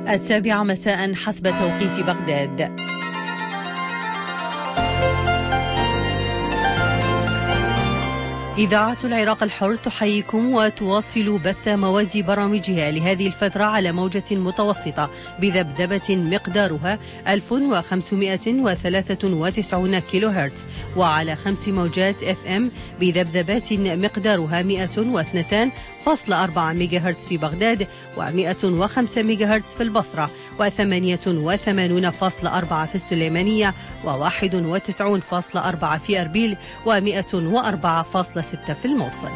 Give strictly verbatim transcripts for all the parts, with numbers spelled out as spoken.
السابعة مساء حسب توقيت بغداد. إذاعة العراق الحر تحييكم وتواصل بث مواد برامجها لهذه الفترة على موجة متوسطة بذبذبة مقدارها ألف وخمسمائة وثلاثة وتسعين كيلو هرتز، وعلى خمس موجات اف ام بذبذبات مقدارها مئة واثنين فاصلة أربعة ميجا هرتز في بغداد، ومئة وخمسة ميجا هرتز في البصرة، وثمانية وثمانين فاصلة أربعة في السليمانية، وواحد وتسعين فاصلة أربعة في أربيل، ومئة وأربعة فاصلة ستة في الموصل.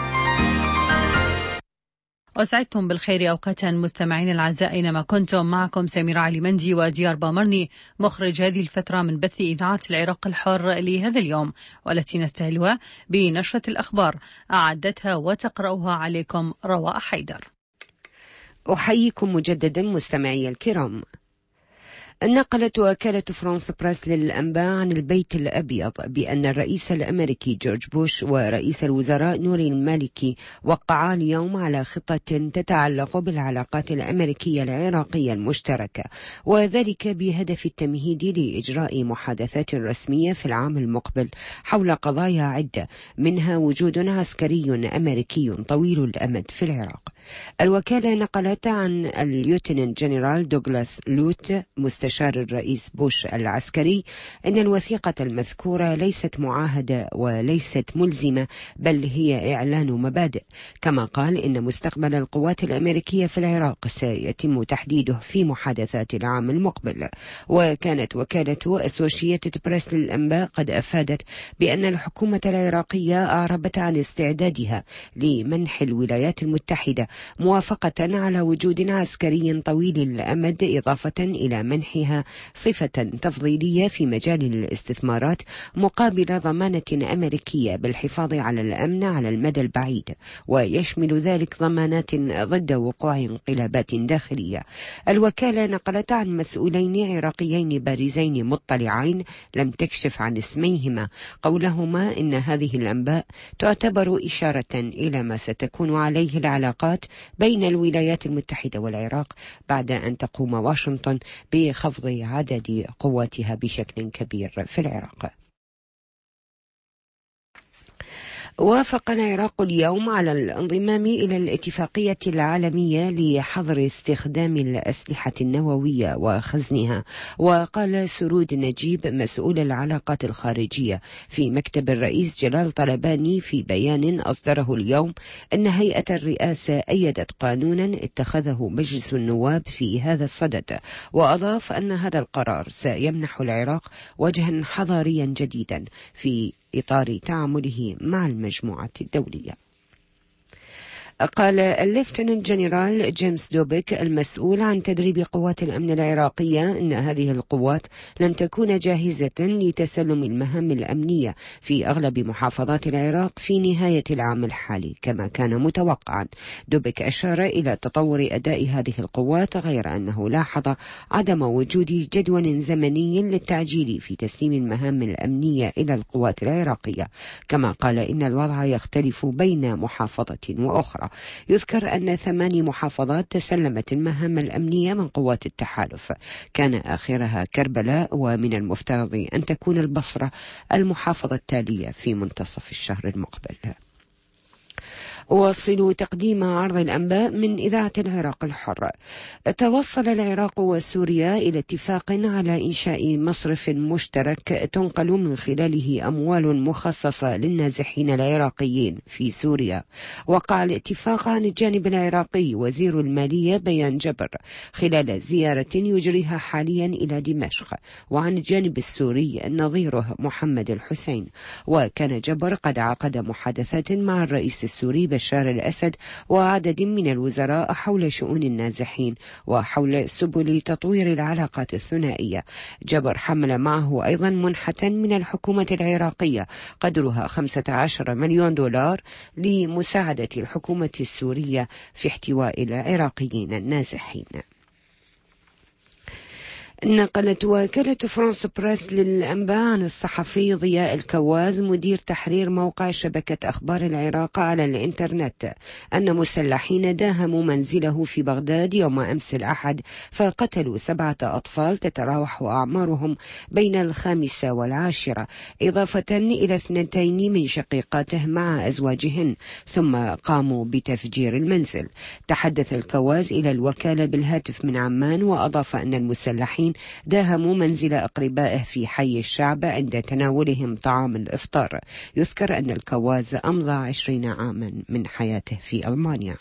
أسعدتم بالخير أوقاتا مستمعين الأعزاء أينما كنتم. معكم سميرة علي مندي وديار بامرني مخرج هذه الفترة من بث إذاعة العراق الحر لهذا اليوم، والتي نستهلها بنشرة الأخبار أعدتها وتقرأها عليكم رواء حيدر. أحييكم مجددا مستمعي الكرام. نقلت وكالة فرانس بريس للأنباء عن البيت الأبيض بأن الرئيس الأمريكي جورج بوش ورئيس الوزراء نوري المالكي وقعا اليوم على خطة تتعلق بالعلاقات الأمريكية العراقية المشتركة، وذلك بهدف التمهيد لإجراء محادثات رسمية في العام المقبل حول قضايا عدة، منها وجود عسكري أمريكي طويل الأمد في العراق. الوكالة نقلت عن الليوتننت جنرال دوغلاس لوت مستشار الرئيس بوش العسكري أن الوثيقة المذكورة ليست معاهدة وليست ملزمة، بل هي إعلان مبادئ. كما قال إن مستقبل القوات الأمريكية في العراق سيتم تحديده في محادثات العام المقبل. وكانت وكالة أسوشيتد بريس للأنباء قد أفادت بأن الحكومة العراقية أعربت عن استعدادها لمنح الولايات المتحدة موافقة على وجود عسكري طويل الأمد، إضافة إلى منحها صفة تفضيلية في مجال الاستثمارات مقابل ضمانة أمريكية بالحفاظ على الأمن على المدى البعيد، ويشمل ذلك ضمانات ضد وقوع انقلابات داخلية. الوكالة نقلت عن مسؤولين عراقيين بارزين مطلعين لم تكشف عن اسميهما قولهما إن هذه الأنباء تعتبر إشارة إلى ما ستكون عليه العلاقات بين الولايات المتحدة والعراق بعد أن تقوم واشنطن بخفض عدد قواتها بشكل كبير في العراق. وافق العراق اليوم على الانضمام إلى الاتفاقية العالمية لحظر استخدام الأسلحة النووية وخزنها. وقال سرود نجيب مسؤول العلاقات الخارجية في مكتب الرئيس جلال طلباني في بيان أصدره اليوم أن هيئة الرئاسة أيدت قانونا اتخذه مجلس النواب في هذا الصدد، وأضاف أن هذا القرار سيمنح العراق وجها حضاريا جديدا في إطار تعامله مع المجموعة الدولية. قال الليفتننت جنرال جيمس دوبيك المسؤول عن تدريب قوات الأمن العراقية أن هذه القوات لن تكون جاهزة لتسلم المهام الأمنية في أغلب محافظات العراق في نهاية العام الحالي كما كان متوقعا. دوبيك أشار إلى تطور أداء هذه القوات، غير أنه لاحظ عدم وجود جدول زمني للتعجيل في تسليم المهام الأمنية إلى القوات العراقية. كما قال إن الوضع يختلف بين محافظة وأخرى. يذكر أن ثماني محافظات تسلمت المهام الأمنية من قوات التحالف، كان آخرها كربلاء، ومن المفترض أن تكون البصرة المحافظة التالية في منتصف الشهر المقبل. أواصل تقديم عرض الأنباء من إذاعة العراق الحر. توصل العراق وسوريا إلى اتفاق على إنشاء مصرف مشترك تنقل من خلاله أموال مخصصة للنازحين العراقيين في سوريا. وقع الاتفاق عن الجانب العراقي وزير المالية بيان جبر خلال زيارة يجريها حاليا إلى دمشق، وعن الجانب السوري نظيره محمد الحسين. وكان جبر قد عقد محادثات مع الرئيس السوري بشار الأسد وعدد من الوزراء حول شؤون النازحين وحول سبل تطوير العلاقات الثنائية. جبر حمل معه أيضا منحة من الحكومة العراقية قدرها خمسة عشر مليون دولار لمساعدة الحكومة السورية في احتواء العراقيين النازحين. نقلت وكالة فرانس بريس للأنباء عن الصحفي ضياء الكواز مدير تحرير موقع شبكة أخبار العراق على الإنترنت أن مسلحين داهموا منزله في بغداد يوم أمس الأحد فقتلوا سبعة أطفال تتراوح أعمارهم بين الخامسة والعاشرة، إضافة إلى اثنتين من شقيقاته مع أزواجهن، ثم قاموا بتفجير المنزل. تحدث الكواز إلى الوكالة بالهاتف من عمان، وأضاف أن المسلحين داهموا منزل أقربائه في حي الشعب عند تناولهم طعام الإفطار. يذكر أن الكواز أمضى عشرين عاما من حياته في ألمانيا.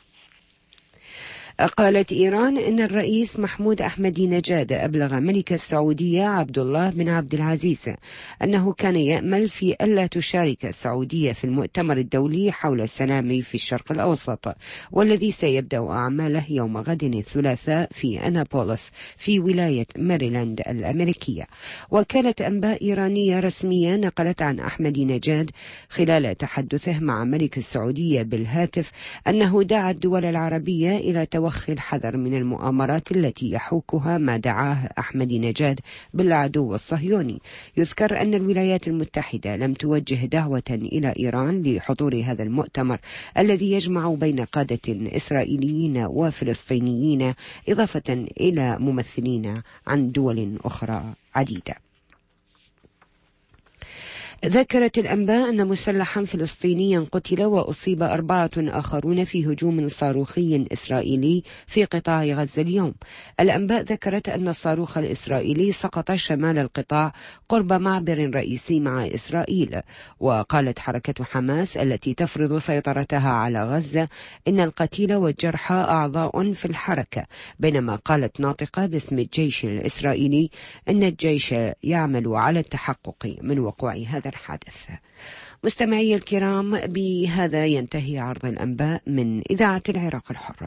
قالت إيران إن الرئيس محمود أحمدي نجاد أبلغ ملك السعودية عبد الله بن عبد العزيز أنه كان يأمل في ألا تشارك السعودية في المؤتمر الدولي حول السلام في الشرق الأوسط، والذي سيبدأ أعماله يوم غد الثلاثاء في أنابوليس في ولاية ماريلاند الأمريكية. وكالة أنباء إيرانية رسمية نقلت عن أحمدي نجاد خلال تحدثه مع ملك السعودية بالهاتف أنه دعا الدول العربية إلى توخي الحذر من المؤامرات التي يحوكها ما دعاه أحمدي نجاد بالعدو الصهيوني. يذكر أن الولايات المتحدة لم توجه دعوة إلى إيران لحضور هذا المؤتمر الذي يجمع بين قادة إسرائيليين وفلسطينيين، إضافة إلى ممثلين عن دول أخرى عديدة. ذكرت الأنباء أن مسلحا فلسطينيا قتل وأصيب أربعة آخرون في هجوم صاروخي إسرائيلي في قطاع غزة اليوم. الأنباء ذكرت أن الصاروخ الإسرائيلي سقط شمال القطاع قرب معبر رئيسي مع إسرائيل. وقالت حركة حماس التي تفرض سيطرتها على غزة إن القتيل والجرحى أعضاء في الحركة، بينما قالت ناطقة باسم الجيش الإسرائيلي أن الجيش يعمل على التحقق من وقوع هذا الحادث. مستمعي الكرام، بهذا ينتهي عرض الأنباء من إذاعة العراق الحرة.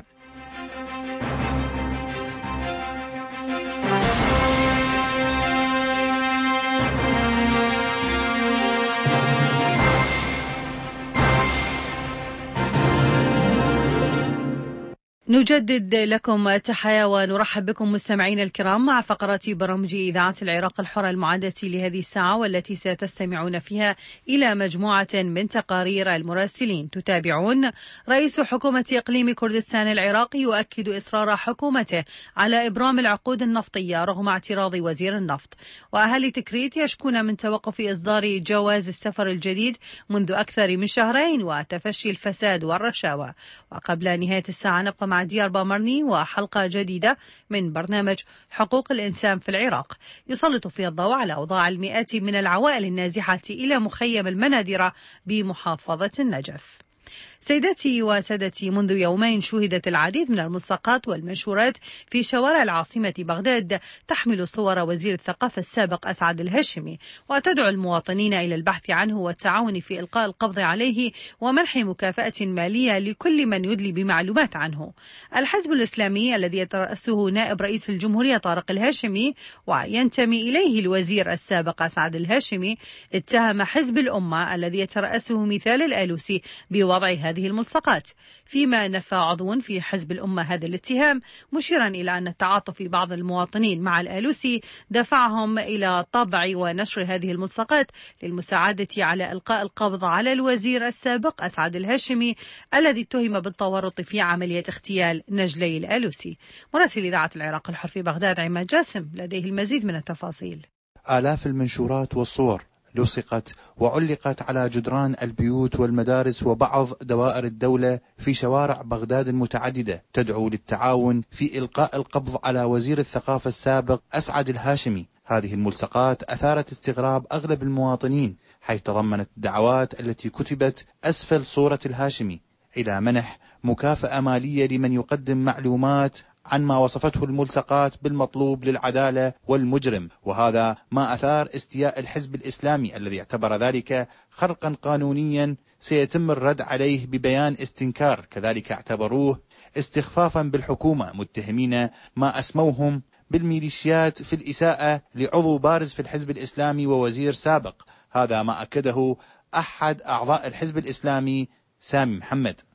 نجدد لكم التحية ونرحب بكم مستمعين الكرام مع فقرات برامج إذاعة العراق الحرة المعدة لهذه الساعة، والتي ستستمعون فيها إلى مجموعة من تقارير المراسلين. تتابعون: رئيس حكومة إقليم كردستان العراقي يؤكد إصرار حكومته على إبرام العقود النفطية رغم اعتراض وزير النفط. وأهالي تكريت يشكون من توقف إصدار جواز السفر الجديد منذ أكثر من شهرين وتفشي الفساد والرشاوى. وقبل نهاية الساعة نبقى مع ديار بامرني وحلقة جديدة من برنامج حقوق الإنسان في العراق، يسلط فيها الضوء على أوضاع المئات من العوائل النازحة إلى مخيم المنادرة بمحافظة النجف. سيداتي وسادتي، منذ يومين شهدت العديد من الملصقات والمنشورات في شوارع العاصمة بغداد تحمل صور وزير الثقافة السابق أسعد الهاشمي، وتدعو المواطنين إلى البحث عنه والتعاون في إلقاء القبض عليه ومنح مكافأة مالية لكل من يدلي بمعلومات عنه. الحزب الإسلامي الذي يترأسه نائب رئيس الجمهورية طارق الهاشمي وينتمي إليه الوزير السابق أسعد الهاشمي اتهم حزب الأمة الذي يترأسه مثال الآلوسي بوضع هذه الملصقات، فيما نفى عضو في حزب الأمة هذا الاتهام، مشيرا إلى أن التعاطف بعض المواطنين مع الآلوسي دفعهم إلى طبع ونشر هذه الملصقات للمساعدة على إلقاء القبض على الوزير السابق أسعد الهاشمي الذي اتهم بالتورط في عملية اغتيال نجلي الآلوسي. مراسل إذاعة العراق الحر في بغداد عماد جاسم لديه المزيد من التفاصيل. آلاف المنشورات والصور لصقت وعلقت على جدران البيوت والمدارس وبعض دوائر الدولة في شوارع بغداد المتعددة تدعو للتعاون في إلقاء القبض على وزير الثقافة السابق أسعد الهاشمي. هذه الملصقات أثارت استغراب أغلب المواطنين، حيث تضمنت الدعوات التي كتبت أسفل صورة الهاشمي إلى منح مكافأة مالية لمن يقدم معلومات عن ما وصفته الملصقات بالمطلوب للعدالة والمجرم، وهذا ما أثار استياء الحزب الإسلامي الذي اعتبر ذلك خرقا قانونيا سيتم الرد عليه ببيان استنكار. كذلك اعتبروه استخفافا بالحكومة، متهمين ما أسموهم بالميليشيات في الإساءة لعضو بارز في الحزب الإسلامي ووزير سابق. هذا ما أكده أحد أعضاء الحزب الإسلامي سامي محمد.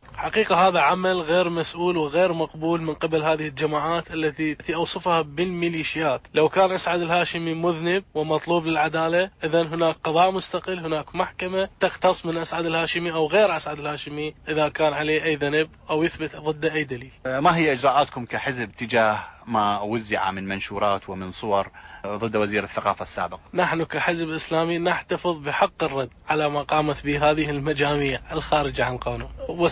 حقيقة هذا عمل غير مسؤول وغير مقبول من قبل هذه الجماعات التي أوصفها بالميليشيات. لو كان أسعد الهاشمي مذنب ومطلوب للعدالة، إذن هناك قضاء مستقل، هناك محكمة تختص من أسعد الهاشمي أو غير أسعد الهاشمي إذا كان عليه أي ذنب أو يثبت ضده أي دليل. ما هي إجراءاتكم كحزب تجاه ما وزع من منشورات ومن صور ضد وزير الثقافة السابق؟ نحن كحزب إسلامي نحتفظ بحق الرد على ما قامت به هذه المجاميع الخارجة عن قانون،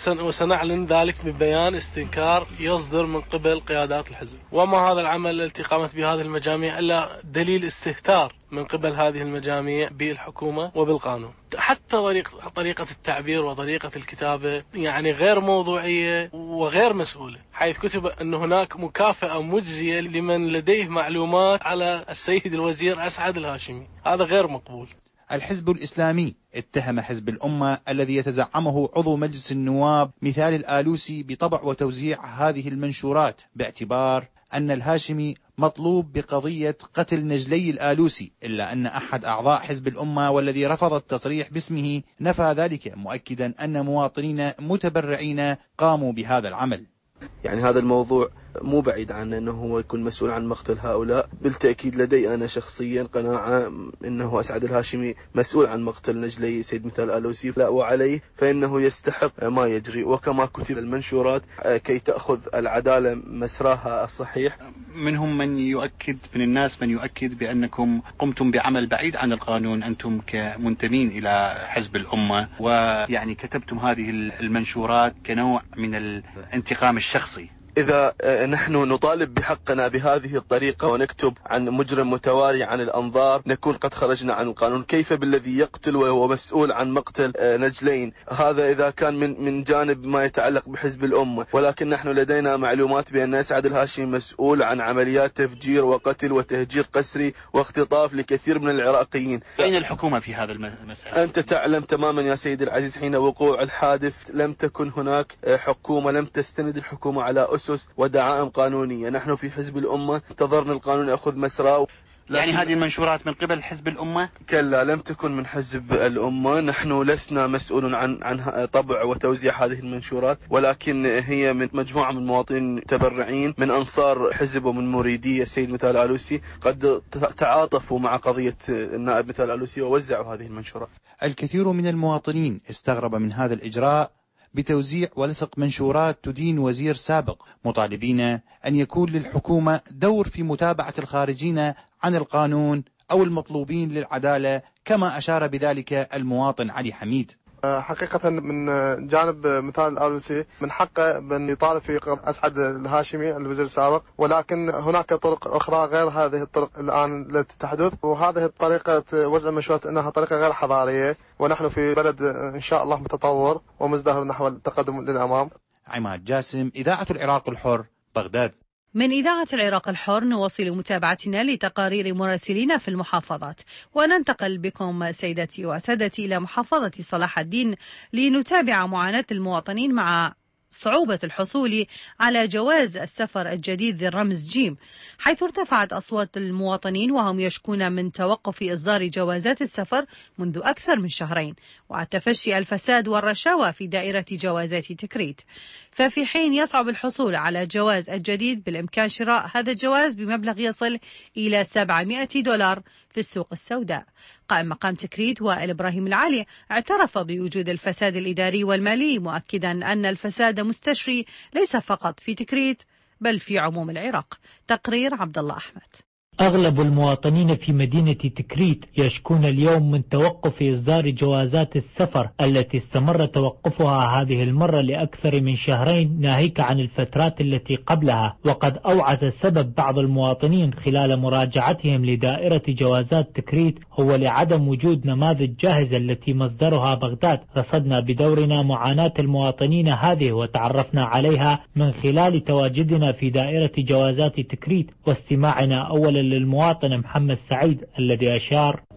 وسنعلن ذلك ببيان استنكار يصدر من قبل قيادات الحزب. وما هذا العمل التي قامت به هذه المجاميع إلا دليل استهتار من قبل هذه المجاميع بالحكومة وبالقانون. حتى طريقة طريقة التعبير وطريقة الكتابة يعني غير موضوعية وغير مسؤولة، حيث كتب أن هناك مكافأة مجزية لمن لديه معلومات على السيد الوزير أسعد الهاشمي. هذا غير مقبول. الحزب الإسلامي اتهم حزب الأمة الذي يتزعمه عضو مجلس النواب مثال الآلوسي بطبع وتوزيع هذه المنشورات، باعتبار أن الهاشمي مطلوب بقضية قتل نجلي الآلوسي، إلا أن أحد أعضاء حزب الأمة والذي رفض التصريح باسمه نفى ذلك، مؤكدا أن مواطنين متبرعين قاموا بهذا العمل. يعني هذا الموضوع مو بعيد عن أنه هو يكون مسؤول عن مقتل هؤلاء. بالتأكيد لدي أنا شخصيا قناعة أنه أسعد الهاشمي مسؤول عن مقتل نجلي سيد مثال آلوسي، لا وعليه فإنه يستحق ما يجري، وكما كتب المنشورات كي تأخذ العدالة مسراها الصحيح. منهم من يؤكد من الناس من يؤكد بأنكم قمتم بعمل بعيد عن القانون أنتم كمنتمين إلى حزب الأمة، ويعني كتبتم هذه المنشورات كنوع من الانتقام الشخصي. إذا نحن نطالب بحقنا بهذه الطريقة ونكتب عن مجرم متواري عن الأنظار نكون قد خرجنا عن القانون. كيف بالذي يقتل وهو مسؤول عن مقتل نجلين؟ هذا إذا كان من من جانب ما يتعلق بحزب الأمة، ولكن نحن لدينا معلومات بأن أسعد الهاشمي مسؤول عن عمليات تفجير وقتل وتهجير قسري واختطاف لكثير من العراقيين. أين الحكومة في هذا المسألة؟ أنت تعلم تماما يا سيدي العزيز حين وقوع الحادث لم تكن هناك حكومة، لم تستند الحكومة على أسس ودعائم قانونية. نحن في حزب الأمة انتظرنا القانون يأخذ مسراه. يعني هذه المنشورات من قبل حزب الأمة؟ كلا، لم تكن من حزب الأمة. نحن لسنا مسؤول عن عن طبع وتوزيع هذه المنشورات، ولكن هي من مجموعة من مواطنين متبرعين من أنصار حزب ومن مريدي السيد مثال آلوسي قد تعاطفوا مع قضية النائب مثال آلوسي ووزعوا هذه المنشورات. الكثير من المواطنين استغرب من هذا الإجراء بتوزيع ولصق منشورات تدين وزير سابق، مطالبين أن يكون للحكومة دور في متابعة الخارجين عن القانون أو المطلوبين للعدالة، كما أشار بذلك المواطن علي حميد. حقيقة من جانب مثال الآلوسي من حقه بأن يطالب في أسعد الهاشمي الوزير السابق، ولكن هناك طرق أخرى غير هذه الطرق الآن التي تحدث، وهذه الطريقة وزع المنشورات أنها طريقة غير حضارية، ونحن في بلد إن شاء الله متطور ومزدهر نحو التقدم للأمام. عماد جاسم، إذاعة العراق الحر، بغداد. من إذاعة العراق الحر نواصل متابعتنا لتقارير مراسلين في المحافظات، وننتقل بكم سيدتي وسادتي إلى محافظة صلاح الدين لنتابع معاناة المواطنين مع صعوبة الحصول على جواز السفر الجديد ذي الرمز جيم، حيث ارتفعت أصوات المواطنين وهم يشكون من توقف إصدار جوازات السفر منذ أكثر من شهرين، وتفشي الفساد والرشاوى في دائرة جوازات تكريت. ففي حين يصعب الحصول على جواز الجديد، بالإمكان شراء هذا الجواز بمبلغ يصل إلى سبعمائة دولار في السوق السوداء. قائم مقام تكريت وائل إبراهيم العالي اعترف بوجود الفساد الإداري والمالي، مؤكدا أن الفساد مستشري ليس فقط في تكريت بل في عموم العراق. تقرير عبد الله أحمد. أغلب المواطنين في مدينة تكريت يشكون اليوم من توقف إصدار جوازات السفر التي استمر توقفها هذه المرة لأكثر من شهرين، ناهيك عن الفترات التي قبلها. وقد أوعز سبب بعض المواطنين خلال مراجعتهم لدائرة جوازات تكريت هو لعدم وجود نماذج جاهزة التي مصدرها بغداد. رصدنا بدورنا معاناة المواطنين هذه وتعرفنا عليها من خلال تواجدنا في دائرة جوازات تكريت واستماعنا أولا للمواطن محمد سعيد الذي أشار: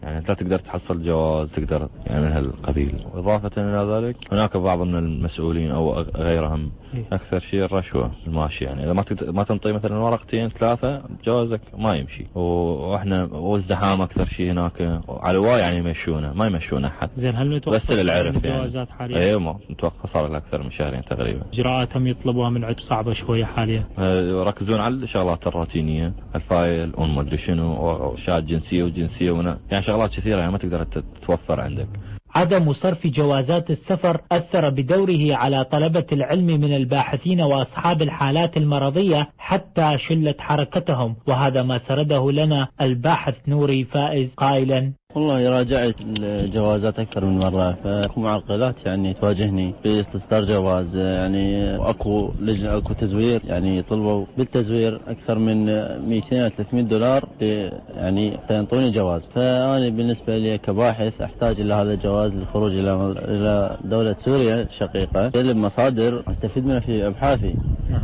يعني لا تقدر تحصل جواز تقدر يعني من هالقبيل. إضافة إلى ذلك هناك بعض من المسؤولين أو غيرهم أكثر شيء الرشوة الماشي، يعني إذا ما ما تنطي مثلا ورقتين ثلاثة جوازك ما يمشي، وإحنا والزحام أكثر شيء هناك على الواي يعني يمشونه ما يمشونه أحد. زين هل بس للعرف يعني حاليا؟ أيوة ما نتوقع صار لها أكثر من شهرين تقريبا. إجراءاتهم يطلبوها من عندكم صعبة شوية حاليا؟ يركزون على الشغلات الروتينية، الفايل وما أدري شنو وشهادة جنسية وجنسية ونا يعني شغلات كثيرة يعني ما تقدر تتوفر عندك. عدم صرف جوازات السفر أثر بدوره على طلبة العلم من الباحثين وأصحاب الحالات المرضية حتى شلت حركتهم، وهذا ما سرده لنا الباحث نوري فائز قائلا: والله راجعت الجوازات أكثر من مرة، فأكو معقدات يعني تواجهني في استصدار جواز، يعني أكو لجنة أكو تزوير، يعني طلبوا بالتزوير أكثر من مئتين إلى ثلاثمئة دولار يعني سينطوني جواز. فأنا بالنسبة لي كباحث أحتاج إلى هذا الجواز للخروج إلى إلى دولة سوريا الشقيقة، جلب مصادر أستفيد منها في أبحاثي.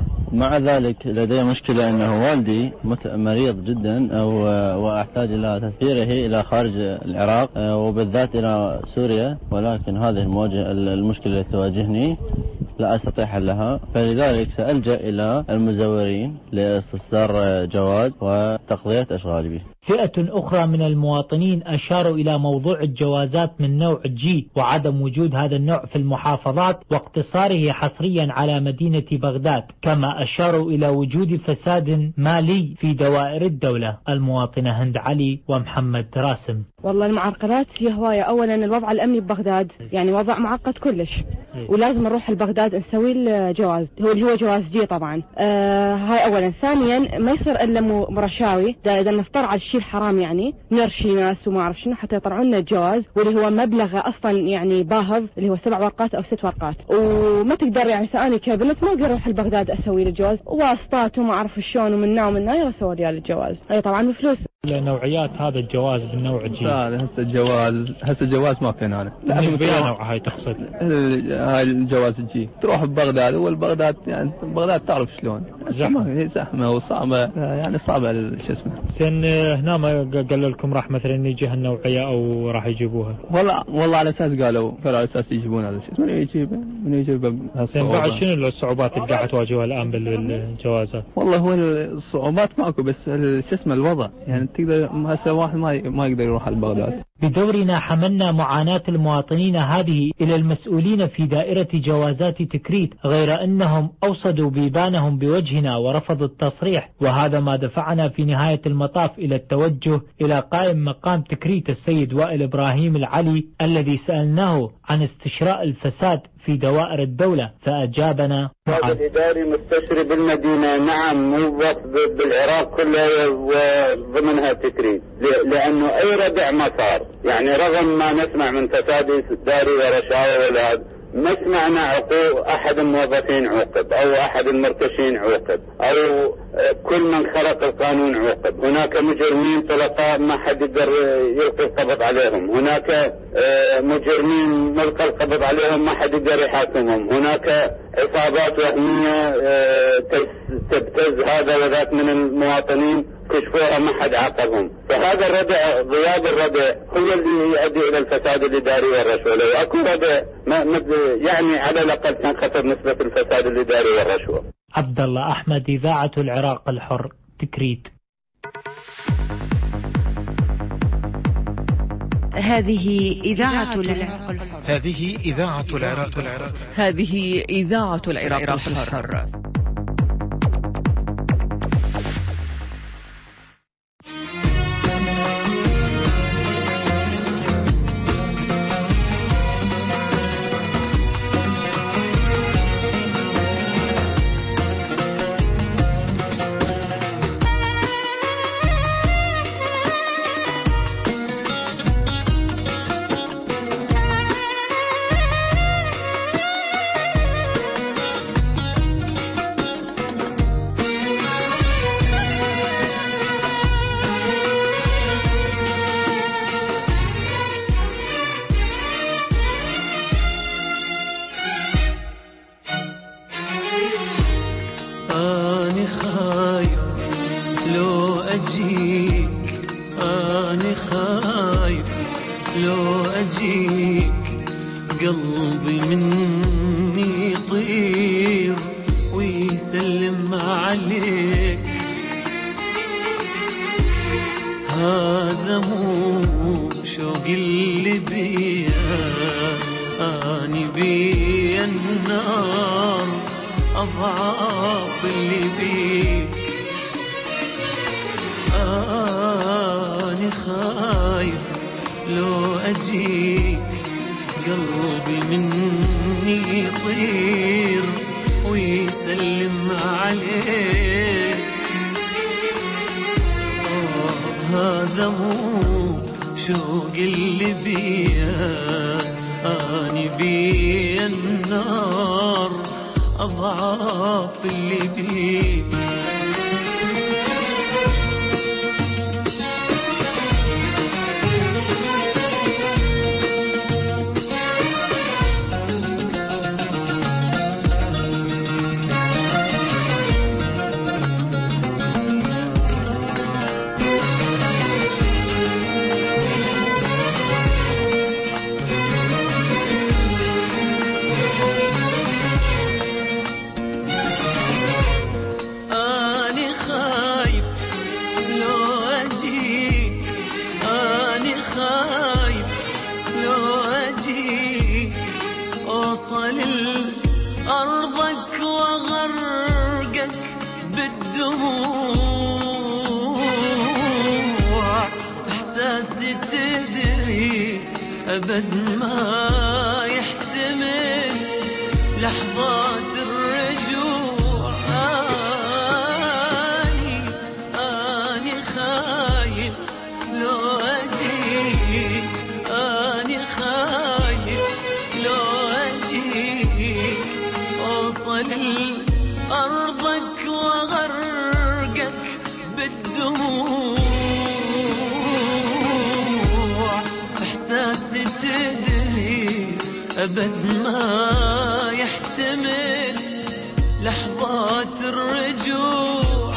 مع ذلك لدي مشكلة أنه والدي مريض جدا وأحتاج إلى تسفيره إلى خارج العراق وبالذات إلى سوريا، ولكن هذه المواجهة المشكلة التي تواجهني لا أستطيع حلها، فلذلك سألجأ إلى المزورين لاستصدار جواز وتقضية أشغالي به. فئة أخرى من المواطنين أشاروا إلى موضوع الجوازات من نوع جي وعدم وجود هذا النوع في المحافظات واقتصاره حصريا على مدينة بغداد، كما أشاروا إلى وجود فساد مالي في دوائر الدولة. المواطنة هند علي ومحمد راسم: والله المعرقلات هي هواية. أولا الوضع الأمني ببغداد يعني وضع معقد كلش، ولازم نروح لبغداد نسوي الجواز هو اللي هو جواز جي طبعا. آه هاي أولا. ثانيا ما يصير إلا مرشاوي، إذا نفطر على الشيء الحرام يعني نرشي ناس وما أعرف شنو حتى يطلعون لنا الجواز، واللي هو مبلغ أصلا يعني باهظ اللي هو سبع ورقات أو ست ورقات، وما تقدر يعني سأني كبنت ما أقدر أروح لبغداد أسوي الجواز، واسطات وما أعرف شلون ومن ومن يلا سوي لي الجواز. أي طبعا بفلوس. نوعيات هذا الجواز بالنوع جي. لا هسه الجواز هسه الجواز ما كان انا. لا بيا نوع هاي تقصد؟ هاي الجواز الجي تروح ببغداد، اول بغداد يعني بغداد تعرف شلون زحمه زحمه وصعبه يعني صعبه شو اسمه. زين هنا ما قالوا لكم راح مثلا يجي هالنوعيه او راح يجيبوها؟ والله والله على اساس قالوا قالوا على اساس يجيبون هذا الشيء. من يجيب من يجيب زين بعد شنو الصعوبات اللي قاعد تواجهها الان بالجوازات؟ والله هو الصعوبات ماكو، بس شو اسمه الوضع يعني تقدر هسه واحد ما ما يقدر يروح على بغداد. بدورنا حملنا معاناة المواطنين هذه إلى المسؤولين في دائرة جوازات تكريت، غير أنهم أوصدوا بيبانهم بوجهنا ورفضوا التصريح، وهذا ما دفعنا في نهاية المطاف إلى التوجه إلى قائم مقام تكريت السيد وائل إبراهيم العلي الذي سألناه عن استشراء الفساد في دوائر الدولة، فأجابنا: هذا الإداري مستشري بالمدينة، نعم موظف بالعراق كلها وضمنها تكريت، لأنه أي ردع ما صار يعني رغم ما نسمع من فساد إداري ورشاوى ولا هذا، ما سمعنا عقوق أحد الموظفين عوقب أو أحد المرتشين عوقب أو كل من خلق القانون عوقب. هناك مجرمين طلقاء ما حد يقدر يلقي القبض عليهم، هناك مجرمين ملقى القبض عليهم ما حد يقدر يحاكمهم، هناك عصابات وهمية تبتز هذا وذاك من المواطنين كشفوها ما حد عاقبهم. فهذا الردع غياب الردع هو اللي يؤدي الى الفساد الاداري والرشوه. لو اكو ردع يعني على الاقل تنخفض نسبه الفساد الاداري والرشوه. عبد الله احمد، اذاعه العراق الحر، تكريت. هذه إذاعة العراق الحر. هذه إذاعة العراق الحر. هذه إذاعة العراق الحر. لو أجيك أنا خايف لو أجيك قلبي مني يطير ويسلم عليك. هذا مو شوق اللي بيا أني بيا النار أضعاف اللي بيك. أني خايف لو أجيك قلبي مني يطير ويسلم عليك. هذا مو شوق اللي بيا أني بيا النار أضعاف اللي بيك. أوصل أرضك وغرقك بالدموع. إحساسي تدري أبد ما يحتمل لحظات الرجوع. أني أني خايف لو أجيك. أني خايف لو أوصل أرضك وغرقك بالدموع. إحساسي تدري أبد ما يحتمل لحظات الرجوع.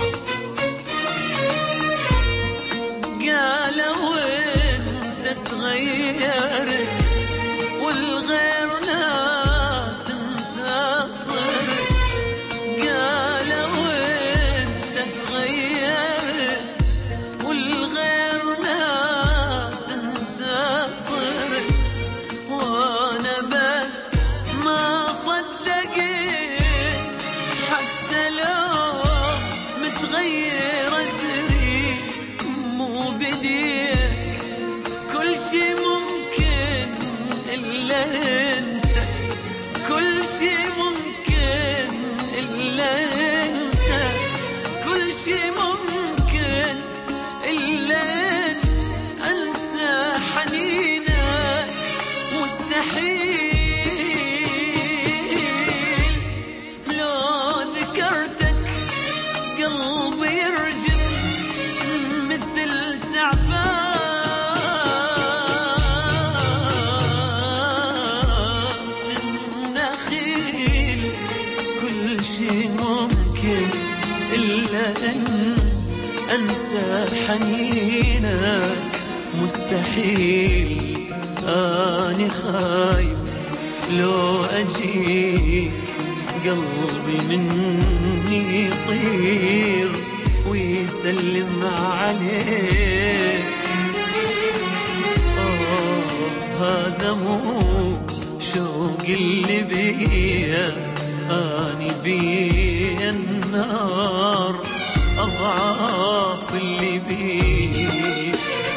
قالوا انت تغيرت والغير ناس انت صرت. قالوا انت تغيرت والغير ناس انت صرت. وانا بس ما صدقت حتى لو متغير ادري مو بديك كل شي ممكن إلا أنت. كل شي ممكن إلا أنت. كل شي ممكن إلا أنت. أنسى حنينك مستحيل. لو ذكرتك قلبي يرجف مثل سعفان. إلا أن أنسى حنينك مستحيل. أني خايف لو أجيك قلبي مني يطير ويسلم عليك. آه هذا مو شوق اللي بيا أني بيا النار أضعاف اللي بيك.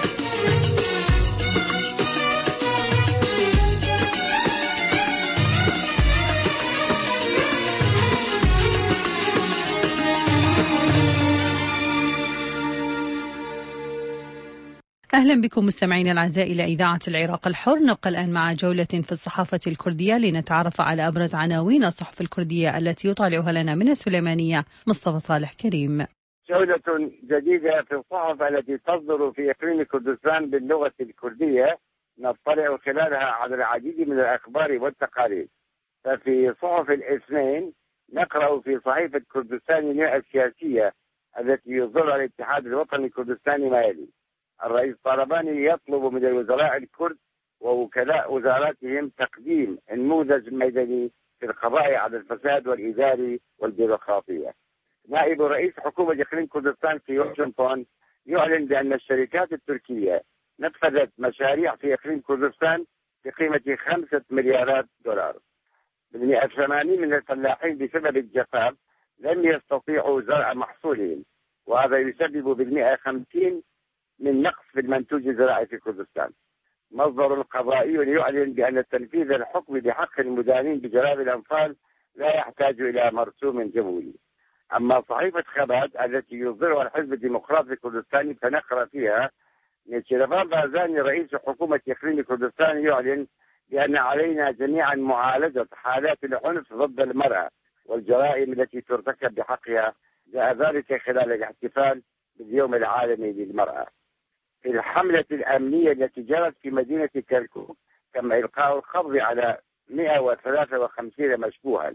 أهلا بكم مستمعينا الأعزاء إلى إذاعة العراق الحر. نبقى الآن مع جولة في الصحافة الكردية لنتعرف على أبرز عناوين الصحف الكردية التي يطالعها لنا من السليمانية مصطفى صالح كريم. جولة جديدة في الصحف التي تصدر في إقليم كردستان باللغة الكردية نطلع خلالها على العديد من الأخبار والتقارير. ففي صحف الاثنين نقرأ في صحيفة كردستان اليوم السياسية التي يصدرها الاتحاد الوطني الكردستاني ما يلي: الرئيس طالباني يطلب من الوزراء الكرد ووكلاء وزاراتهم تقديم النموذج الميداني في القضاء على الفساد والإداري والبيروقراطية. نائب رئيس حكومة إقليم كردستان في واشنطن يعلن بأن الشركات التركية نفذت مشاريع في إقليم كردستان بقيمة خمسة مليارات دولار. بالمئة وثمانين من الفلاحين بسبب الجفاف لم يستطيعوا زرع محصولهم، وهذا يسبب بالمئة وخمسين من نقص في المنتوج الزراعي في كردستان. مصدر قضائي يعلن بأن تنفيذ الحكم بحق المدانين بجلاب الأنفال لا يحتاج إلى مرسوم جمهوري. أما صحيفة خبات التي يصدرها الحزب الديمقراطي الكردستاني فنقرأ فيها من شرفان بازاني رئيس حكومة إقليم كردستان يعلن بأن علينا جميعا معالجة حالات العنف ضد المرأة والجرائم التي ترتكب بحقها، جاء ذلك خلال الاحتفال باليوم العالمي للمرأة. في الحملة الأمنية التي جرت في مدينة كركوك تم إلقاء القبض على مئة وثلاثة وخمسين مشبوها.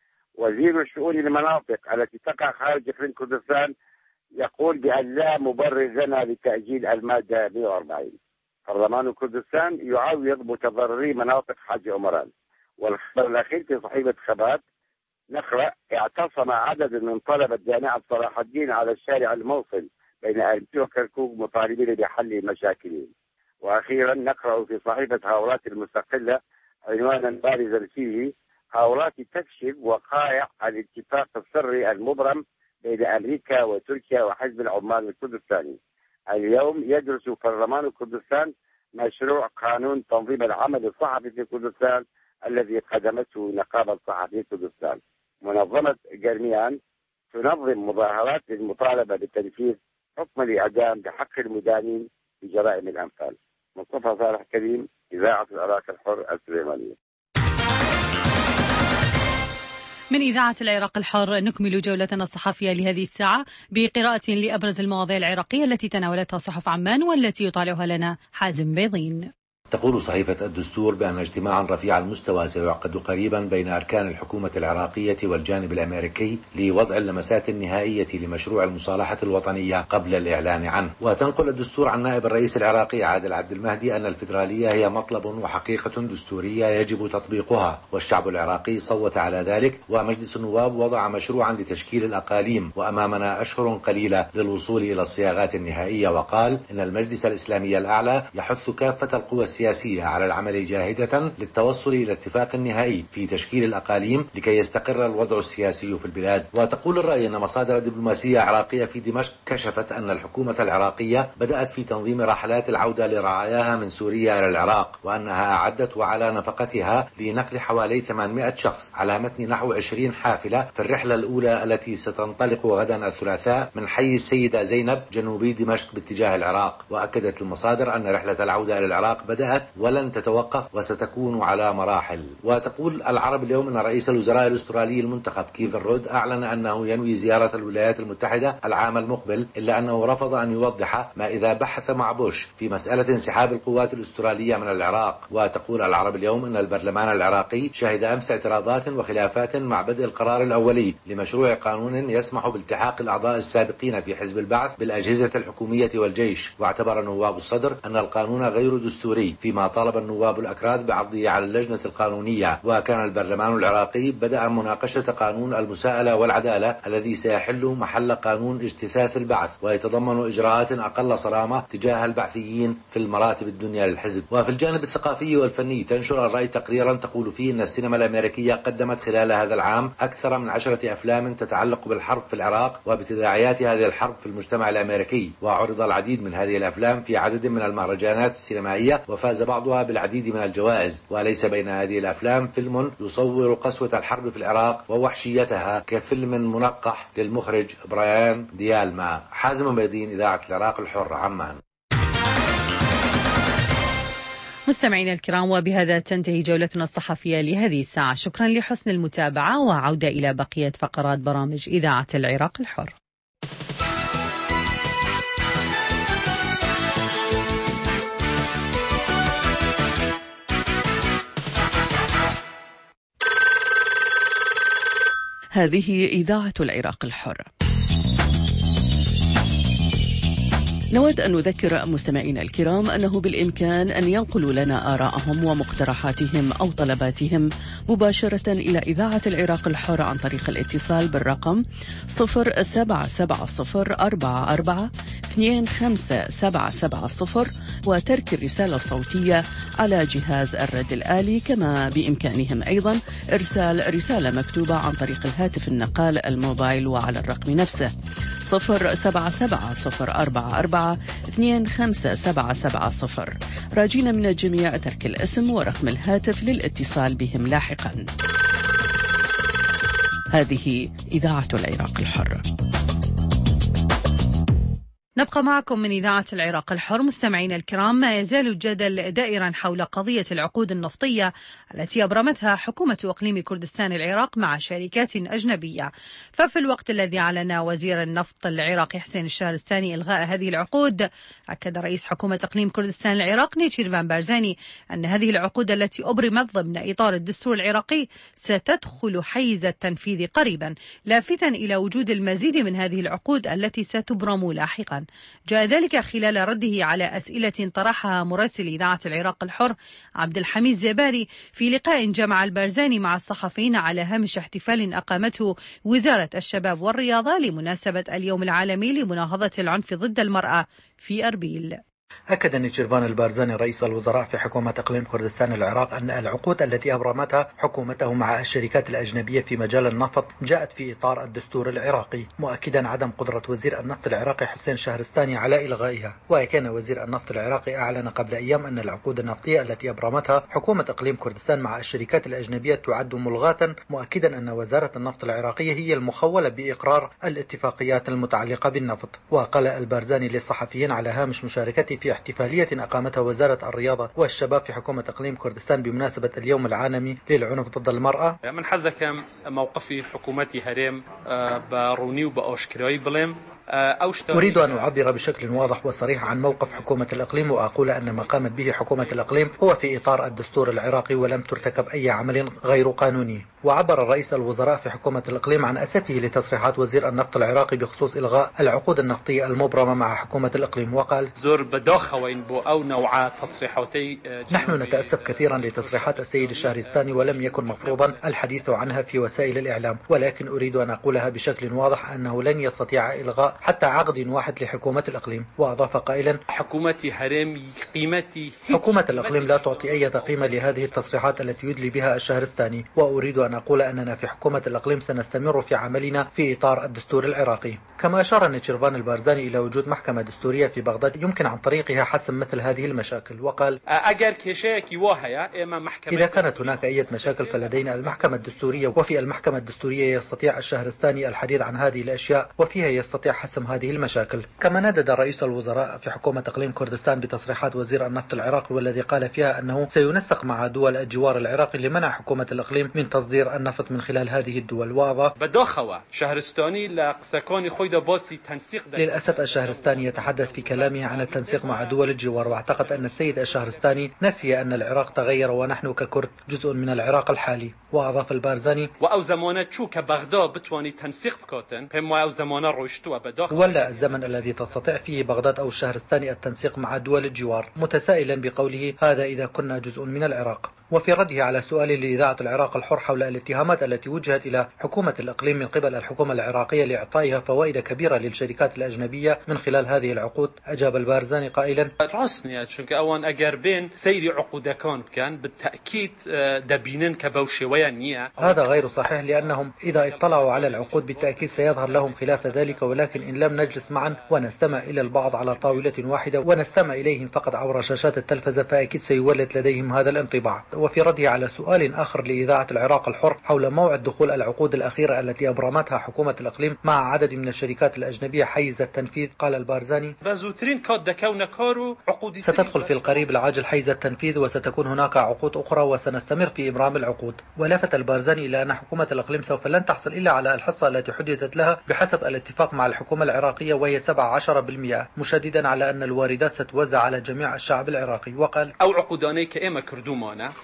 وزير الشؤون المناطق التي تقع خارج إقليم كردستان يقول بأن لا مبرر لنا لتأجيل المادة مئة وأربعين. برلمان كردستان يعوض متضرري مناطق حاج عمران. والخبر الأخير في صحيفة خبات نقرأ: اعتصم عدد من طلبة جامعة صلاح الدين على الشارع الموصل بين أربيل وكركوك مطالبين بحل مشاكلهم. وأخيرا نقرأ في صحيفة هاورات المستقلة عنوانا بارزا فيه: هاورات تكشف وقائع الاتفاق السري المبرم بين أمريكا وتركيا وحزب العمال الكردستاني. اليوم يدرس برلمان كردستان مشروع قانون تنظيم العمل الصحفي في كردستان الذي قدمته نقابة صحفي كردستان. منظمة جرميان تنظم مظاهرات للمطالبة بتنفيذ حكم الإعدام بحق المدانين بجرائم الأنفال. مصطفى صالح كريم، إذاعة العراق الحر السليمانية. من إذاعة العراق الحر نكمل جولتنا الصحفية لهذه الساعة بقراءة لأبرز المواضيع العراقية التي تناولتها صحف عمان والتي يطالعها لنا حازم بيضين. تقول صحيفة الدستور بأن اجتماعا رفيع المستوى سيعقد قريبا بين أركان الحكومة العراقية والجانب الأمريكي لوضع اللمسات النهائية لمشروع المصالحة الوطنية قبل الإعلان عنه. وتنقل الدستور عن نائب الرئيس العراقي عادل عبد المهدي أن الفيدرالية هي مطلب وحقيقة دستورية يجب تطبيقها، والشعب العراقي صوت على ذلك، ومجلس النواب وضع مشروعا لتشكيل الأقاليم، وأمامنا أشهر قليلة للوصول إلى الصياغات النهائية. وقال إن المجلس الإسلامي الأعلى يحث كافة القوى السياسية على العمل جاهدة للتوصل إلى اتفاق نهائي في تشكيل الأقاليم لكي يستقر الوضع السياسي في البلاد. وتقول الرأي أن مصادر دبلوماسية عراقية في دمشق كشفت أن الحكومة العراقية بدأت في تنظيم رحلات العودة لرعاياها من سوريا إلى العراق، وأنها أعدت وعلى نفقتها لنقل حوالي ثمانمائة شخص على متن نحو عشرين حافلة في الرحلة الأولى التي ستنطلق غدا الثلاثاء من حي السيدة زينب جنوبي دمشق باتجاه العراق. وأكدت المصادر أن رحلة العودة إلى العراق بدأت ولن تتوقف وستكون على مراحل. وتقول العرب اليوم أن رئيس الوزراء الأسترالي المنتخب كيفن رود أعلن أنه ينوي زيارة الولايات المتحدة العام المقبل، إلا أنه رفض أن يوضح ما إذا بحث مع بوش في مسألة انسحاب القوات الأسترالية من العراق. وتقول العرب اليوم أن البرلمان العراقي شهد أمس اعتراضات وخلافات مع بدء القرار الأولي لمشروع قانون يسمح بالتحاق الأعضاء السابقين في حزب البعث بالأجهزة الحكومية والجيش. واعتبر نواب الصدر أن القانون غير دستوري، فيما طالب النواب الأكراد بعرضه على اللجنة القانونية. وكان البرلمان العراقي بدأ مناقشة قانون المساءلة والعدالة الذي سيحل محل قانون اجتثاث البعث، ويتضمن إجراءات أقل صرامة تجاه البعثيين في المراتب الدنيا للحزب. وفي الجانب الثقافي والفني تنشر الرأي تقريرا تقول فيه أن السينما الأمريكية قدمت خلال هذا العام أكثر من عشرة أفلام تتعلق بالحرب في العراق وبتداعيات هذه الحرب في المجتمع الأمريكي. وعرض العديد من هذه الأفلام في عدد من المهرجانات السينمائية وفاز بعضها بالعديد من الجوائز. وليس بين هذه الأفلام فيلم يصور قسوة الحرب في العراق ووحشيتها كفيلم منقح للمخرج برايان ديالما. حازم بيضين، إذاعة العراق الحر، عمان. مستمعينا الكرام، وبهذا تنتهي جولتنا الصحفية لهذه الساعة. شكرا لحسن المتابعة، وعودة إلى بقية فقرات برامج إذاعة العراق الحر. هذه إذاعة العراق الحر. نود أن نذكر مستمعينا الكرام أنه بالإمكان أن ينقلوا لنا آراءهم ومقترحاتهم أو طلباتهم مباشرة إلى إذاعة العراق الحر عن طريق الاتصال بالرقم صفر سبعة سبعة صفر أربعة أربعة اثنين خمسة سبعة سبعة صفر وترك الرسالة الصوتية على جهاز الرد الآلي. كما بإمكانهم أيضا إرسال رسالة مكتوبة عن طريق الهاتف النقال الموبايل وعلى الرقم نفسه صفر سبعة سبعة صفر أربعة أربعة اثنين خمسة سبعة سبعة صفر. راجين من الجميع ترك الاسم ورقم الهاتف للاتصال بهم لاحقا. هذه إذاعة العراق الحر. نبقى معكم من إذاعة العراق الحر مستمعينا الكرام. ما يزال الجدل دائرا حول قضية العقود النفطية التي أبرمتها حكومة إقليم كردستان العراق مع شركات أجنبية. ففي الوقت الذي أعلن وزير النفط العراقي حسين الشهرستاني إلغاء هذه العقود، أكد رئيس حكومة إقليم كردستان العراق نيتشيرفان بارزاني أن هذه العقود التي أبرمت ضمن إطار الدستور العراقي ستدخل حيز التنفيذ قريبا، لافتا إلى وجود المزيد من هذه العقود التي ستبرم لاحقا. جاء ذلك خلال رده على أسئلة طرحها مراسل إذاعة العراق الحر عبد الحميد زباري في لقاء جمع البارزاني مع الصحفيين على هامش احتفال أقامته وزارة الشباب والرياضة لمناسبة اليوم العالمي لمناهضة العنف ضد المرأة في أربيل. أكد نيتشيرفان البارزاني رئيس الوزراء في حكومة إقليم كردستان العراق أن العقود التي أبرمتها حكومته مع الشركات الأجنبية في مجال النفط جاءت في إطار الدستور العراقي، مؤكدا عدم قدرة وزير النفط العراقي حسين شهرستاني على إلغائها. وكان وزير النفط العراقي أعلن قبل أيام أن العقود النفطية التي أبرمتها حكومة إقليم كردستان مع الشركات الأجنبية تعد ملغاة، مؤكدا أن وزارة النفط العراقية هي المخولة بإقرار الاتفاقيات المتعلقة بالنفط. وقال البارزاني للصحفيين على هامش مشاركته في احتفالية أقامتها وزارة الرياضة والشباب في حكومة إقليم كردستان بمناسبة اليوم العالمي للعنف ضد المرأة: من حزكم موقفي حكومتي هرم باروني وبأشكراي بلم. أريد أن أعبر بشكل واضح وصريح عن موقف حكومة الإقليم، وأقول أن ما قامت به حكومة الإقليم هو في إطار الدستور العراقي ولم ترتكب أي عمل غير قانوني. وعبر رئيس الوزراء في حكومة الإقليم عن أسفه لتصريحات وزير النفط العراقي بخصوص إلغاء العقود النفطية المبرمة مع حكومة الإقليم، وقال: زور بداخة وين بو أو نوعات تصريحاتي. نحن نتأسف كثيرا لتصريحات السيد الشهرستاني، ولم يكن مفروضا الحديث عنها في وسائل الإعلام، ولكن أريد أن أقولها بشكل واضح أنه لن يستطيع إلغاء حتى عقد واحد لحكومة الإقليم. وأضاف قائلا: حكومتي هرم قيمتي. حكومة الإقليم لا تعطي أي قيمة لهذه التصريحات التي يدلي بها الشهرستاني. وأريد أن أقول أننا في حكومة الإقليم سنستمر في عملنا في إطار الدستور العراقي. كما أشار نيتشيرفان البارزاني إلى وجود محكمة دستورية في بغداد يمكن عن طريقها حسم مثل هذه المشاكل، وقال: إذا كانت هناك أي مشاكل فلدينا المحكمة الدستورية، وفي المحكمة الدستورية يستطيع الشهرستاني الحديث عن هذه الأشياء وفيها يستطيع حسم هذه المشاكل. كما ندد رئيس الوزراء في حكومة إقليم كردستان بتصريحات وزير النفط العراقي والذي قال فيها أنه سينسق مع دول الجوار العراقي لمنع حكومة الإقليم من تصدير النفط من خلال هذه الدول. وأضاف: بداخوا شهرستاني لقسكاني خويدا باسي تنسيق. للأسف الشهرستاني يتحدث في كلامه عن التنسيق مع دول الجوار، واعتقد أن السيد الشهرستاني نسي أن العراق تغير ونحن ككرد جزء من العراق الحالي. وأضاف البارزاني: وأو زمانة شو كبغداد بتواني تنسيق بكاتن هم أو زمانة روشتوا بداخل ولا الزمن الذي تستطيع فيه بغداد أو الشهرستاني التنسيق مع دول الجوار، متسائلا بقوله: هذا إذا كنا جزء من العراق. وفي رده على سؤال لإذاعة العراق الحر حول الاتهامات التي وجهت إلى حكومة الإقليم من قبل الحكومة العراقية لإعطائها فوائد كبيرة للشركات الأجنبية من خلال هذه العقود، أجاب البارزاني قائلا: راسني شنك أوان أجربين سيري عقود كان كان بالتأكيد دبينن كبوشوية نية. هذا غير صحيح، لأنهم إذا اطلعوا على العقود بالتأكيد سيظهر لهم خلاف ذلك، ولكن إن لم نجلس معا ونستمع إلى البعض على طاولة واحدة ونستمع إليهم فقط عبر شاشات التلفزة فأكيد سيولد لديهم هذا الانطباع. وفي رده على سؤال آخر لإذاعة العراق الحر حول موعد دخول العقود الأخيرة التي أبرمتها حكومة الإقليم مع عدد من الشركات الأجنبية حيز التنفيذ، قال البارزاني: ستدخل في القريب العاجل حيز التنفيذ وستكون هناك عقود أخرى وسنستمر في إبرام العقود. ولفت البارزاني إلى أن حكومة الإقليم سوف لن تحصل إلا على الحصة التي حددت لها بحسب الاتفاق مع الحكومة العراقية وهي سبعة عشر بالمئة، مشددا على أن الواردات ستوزع على جميع الشعب العراقي. وقال: أو عقوداني كإما كردومانا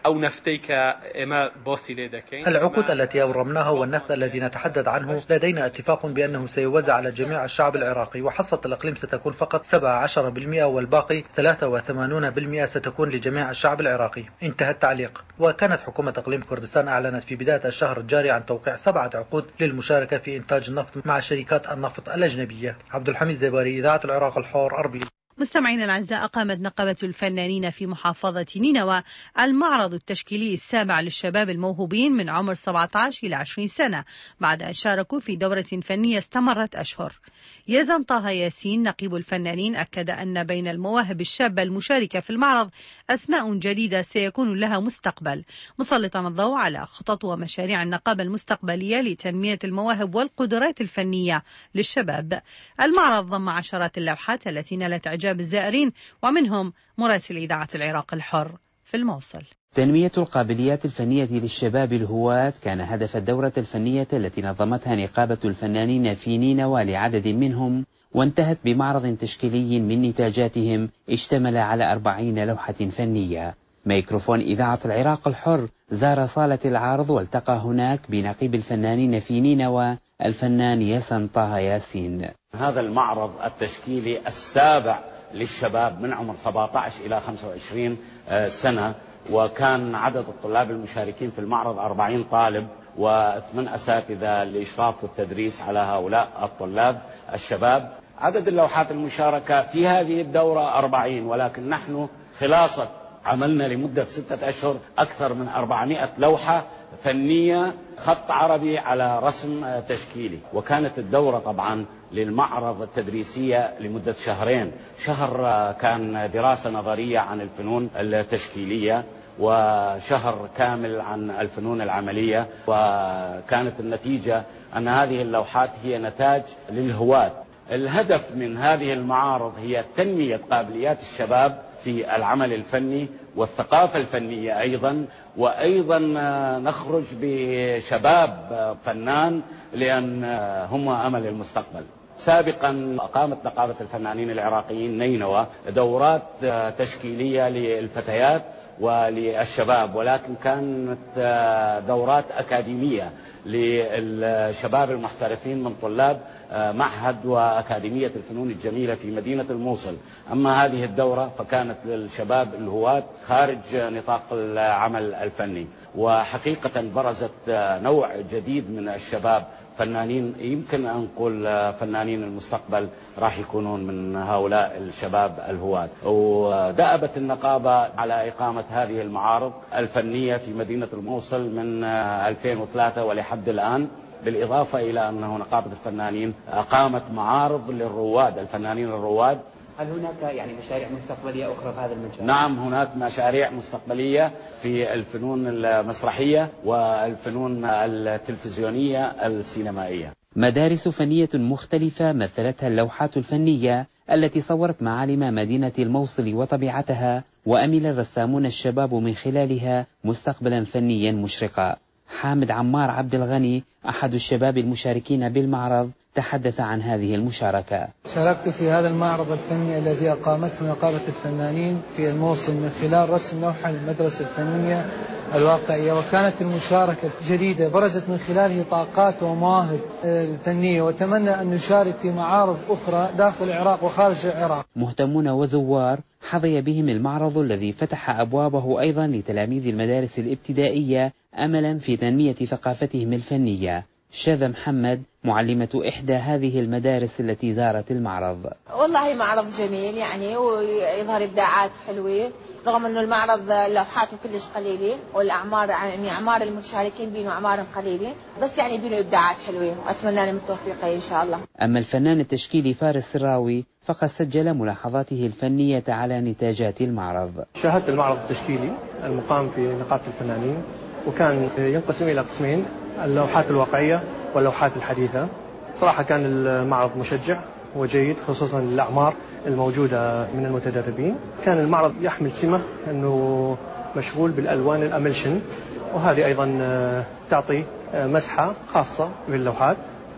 أو نفتيك إما بوسي لدكين. العقود التي أبرمناها والنفط الذي نتحدث عنه لدينا اتفاق بأنه سيوزع على جميع الشعب العراقي، وحصة الإقليم ستكون فقط سبعة عشر بالمئة والباقي ثلاثة وثمانين بالمئة ستكون لجميع الشعب العراقي. انتهى التعليق. وكانت حكومة إقليم كردستان أعلنت في بداية الشهر الجاري عن توقيع سبعة عقود للمشاركة في إنتاج النفط مع شركات النفط الأجنبية. عبد الحميد زيباري، إذاعة العراق الحر، أربيل. مستمعينا الأعزاء، أقامت نقابة الفنانين في محافظة نينوى المعرض التشكيلي السابع للشباب الموهوبين من عمر سبعة عشر إلى عشرين سنة بعد أن شاركوا في دورة فنية استمرت أشهر. يزن طه ياسين نقيب الفنانين أكد أن بين المواهب الشابة المشاركة في المعرض أسماء جديدة سيكون لها مستقبل، مسلطا الضوء على خطط ومشاريع النقابة المستقبلية لتنمية المواهب والقدرات الفنية للشباب. المعرض ضم عشرات اللوحات التي نالت إعجاب الزائرين، ومنهم مراسل إذاعة العراق الحر في الموصل. تنمية القابليات الفنية للشباب الهواة كان هدف الدورة الفنية التي نظمتها نقابة الفنانين في نينوى لعدد منهم، وانتهت بمعرض تشكيلي من نتاجاتهم اشتمل على أربعين لوحة فنية. ميكروفون إذاعة العراق الحر زار صالة العرض والتقى هناك بنقيب الفنانين في نينوى الفنان يزن طه ياسين. هذا المعرض التشكيلي السابع للشباب من عمر سبعة عشر إلى خمسة وعشرين سنة، وكان عدد الطلاب المشاركين في المعرض أربعين طالب وثمان أساتذة لإشراف والتدريس على هؤلاء الطلاب الشباب. عدد اللوحات المشاركة في هذه الدورة أربعين، ولكن نحن خلاصة عملنا لمدة ستة أشهر أكثر من أربعمائة لوحة فنية خط عربي على رسم تشكيلي. وكانت الدورة طبعا للمعرض التدريسية لمدة شهرين، شهر كان دراسة نظرية عن الفنون التشكيلية وشهر كامل عن الفنون العملية. وكانت النتيجة أن هذه اللوحات هي نتاج للهواة. الهدف من هذه المعارض هي تنمية قابليات الشباب في العمل الفني والثقافة الفنية أيضا، وأيضا نخرج بشباب فنان لأن هم أمل المستقبل. سابقا أقامت نقابة الفنانين العراقيين نينوى دورات تشكيلية للفتيات وللشباب، ولكن كانت دورات أكاديمية للشباب المحترفين من طلاب معهد وأكاديمية الفنون الجميلة في مدينة الموصل. أما هذه الدورة فكانت للشباب الهواة خارج نطاق العمل الفني، وحقيقة برزت نوع جديد من الشباب فنانين، يمكن أن نقول فنانين المستقبل راح يكونون من هؤلاء الشباب الهواة. ودأبت النقابة على إقامة هذه المعارض الفنية في مدينة الموصل من ألفين وثلاثة ولحد الآن، بالإضافة إلى أنه نقابة الفنانين أقامت معارض للرواد الفنانين الرواد. هل هناك يعني مشاريع مستقبلية أخرى في هذا المجال؟ نعم، هناك مشاريع مستقبلية في الفنون المسرحية والفنون التلفزيونية السينمائية. مدارس فنية مختلفة مثلتها اللوحات الفنية التي صورت معالم مدينة الموصل وطبيعتها، وأمل الرسامون الشباب من خلالها مستقبلا فنيا مشرقا. حامد عمار عبد الغني أحد الشباب المشاركين بالمعرض تحدث عن هذه المشاركة. شاركت في هذا المعرض الفني الذي أقامته نقابة الفنانين في الموصل من خلال رسم لوحة للمدرسة الفنية الواقعية، وكانت المشاركة جديدة برزت من خلاله طاقات ومواهب الفنية، وأتمنى أن نشارك في معارض أخرى داخل العراق وخارج العراق. مهتمون وزوار حظي بهم المعرض الذي فتح أبوابه أيضا لتلاميذ المدارس الابتدائية أملا في تنمية ثقافتهم الفنية. شاذة محمد معلمة إحدى هذه المدارس التي زارت المعرض. والله معرض جميل يعني ويظهر إبداعات حلوة، رغم أنه المعرض لوحاته كلش قليلة والأعمار يعني أعمار المشاركين بينوا أعمار قليلة، بس يعني بينوا إبداعات حلوة وأتمنى لهم التوفيق إن شاء الله. أما الفنان التشكيلي فارس سراوي فقد سجل ملاحظاته الفنية على نتاجات المعرض. شاهدت المعرض التشكيلي المقام في نقابة الفنانين، وكان ينقسم إلى قسمين، اللوحات الواقعية واللوحات الحديثة. صراحة كان المعرض مشجع وجيد خصوصا للأعمار الموجودة من المتدربين. كان المعرض يحمل سمة أنه مشغول بالألوان الأملشن، وهذه أيضا تعطي مسحة خاصة باللوحات.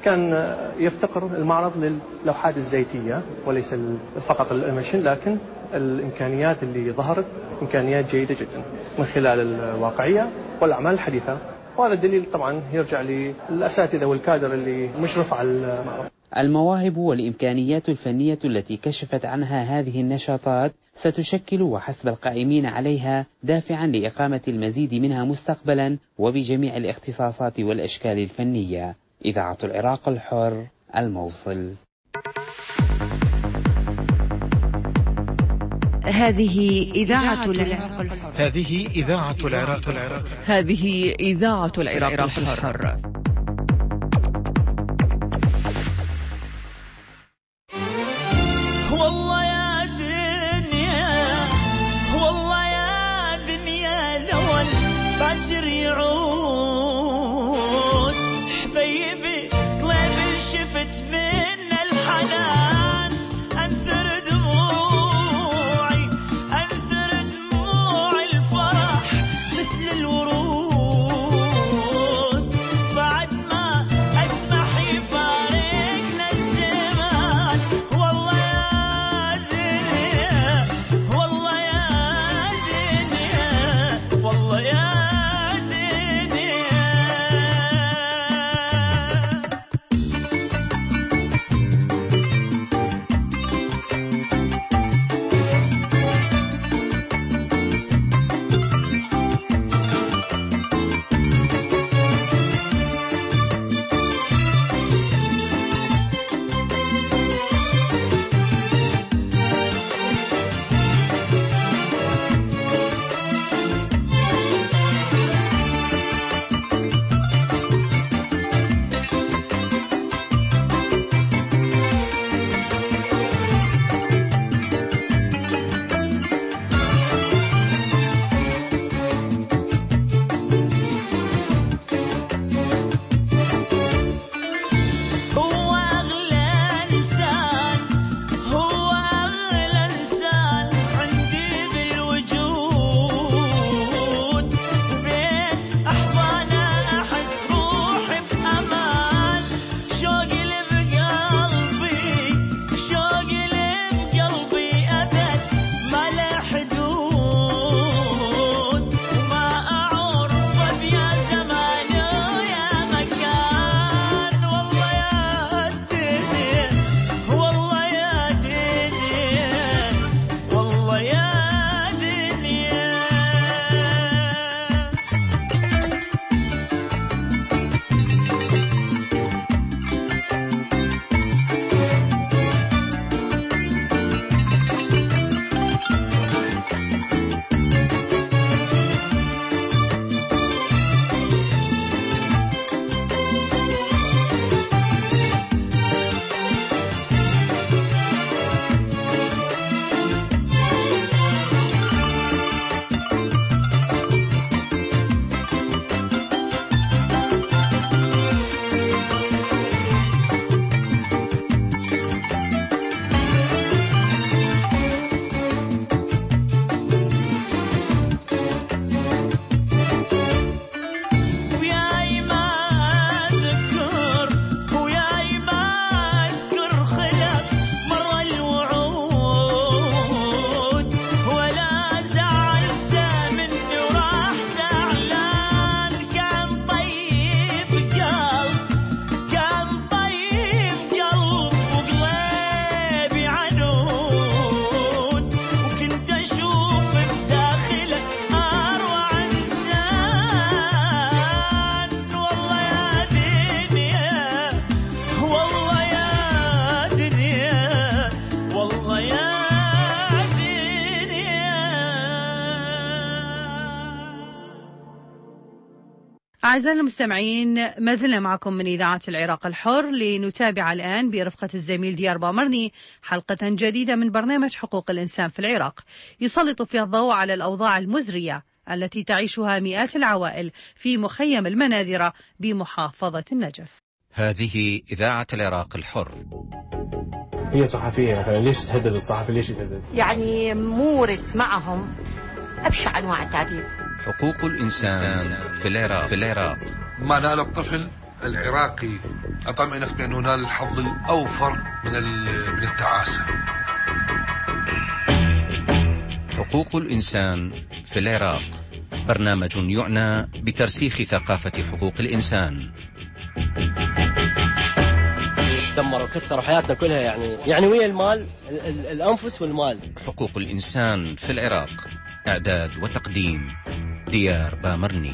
كان يفتقر المعرض للوحات الزيتية وليس فقط الإيميشن، لكن الإمكانيات اللي ظهرت إمكانيات جيدة جدا من خلال الواقعية والأعمال الحديثة، وهذا الدليل طبعا يرجع للأساتذة والكادر اللي مشرف على المعرض. المواهب والإمكانيات الفنية التي كشفت عنها هذه النشاطات ستشكل وحسب القائمين عليها دافعا لإقامة المزيد منها مستقبلا وبجميع الاختصاصات والأشكال الفنية. إذاعة العراق الحر، الموصل. هذه إذاعة العراق الحر. هذه إذاعة العراق الحر. هذه إذاعة العراق الحر. والله يا دنيا، والله يا دنيا لون باكر يعود حبيبي طلب شفت من الحنان انثر دموعي انثر دموع الفرح مثل الورود بعد ما اسمح يفارقنا الزمان. والله يا دنيا، والله يا دنيا، والله يا أعزائنا المستمعين، ما زلنا معكم من إذاعة العراق الحر لنتابع الآن برفقة الزميل ديار بامرني حلقة جديدة من برنامج حقوق الإنسان في العراق، يسلط فيها الضوء على الأوضاع المزرية التي تعيشها مئات العوائل في مخيم المناذرة بمحافظة النجف. هذه إذاعة العراق الحر. هي صحفية، ليش تهدد الصحفي؟ ليش تهدد؟ يعني مورس معهم أبشع أنواع التعذيب. حقوق الإنسان في العراق في العراق ما نال الطفل العراقي أطمئنك بأنه نال الحظ الأوفر من من التعاسة. حقوق الإنسان في العراق، برنامج يعنى بترسيخ ثقافة حقوق الإنسان. دمروا وكسروا حياتنا كلها، يعني يعني ويا المال، الأنفس والمال. حقوق الإنسان في العراق، إعداد وتقديم ديار بامرني.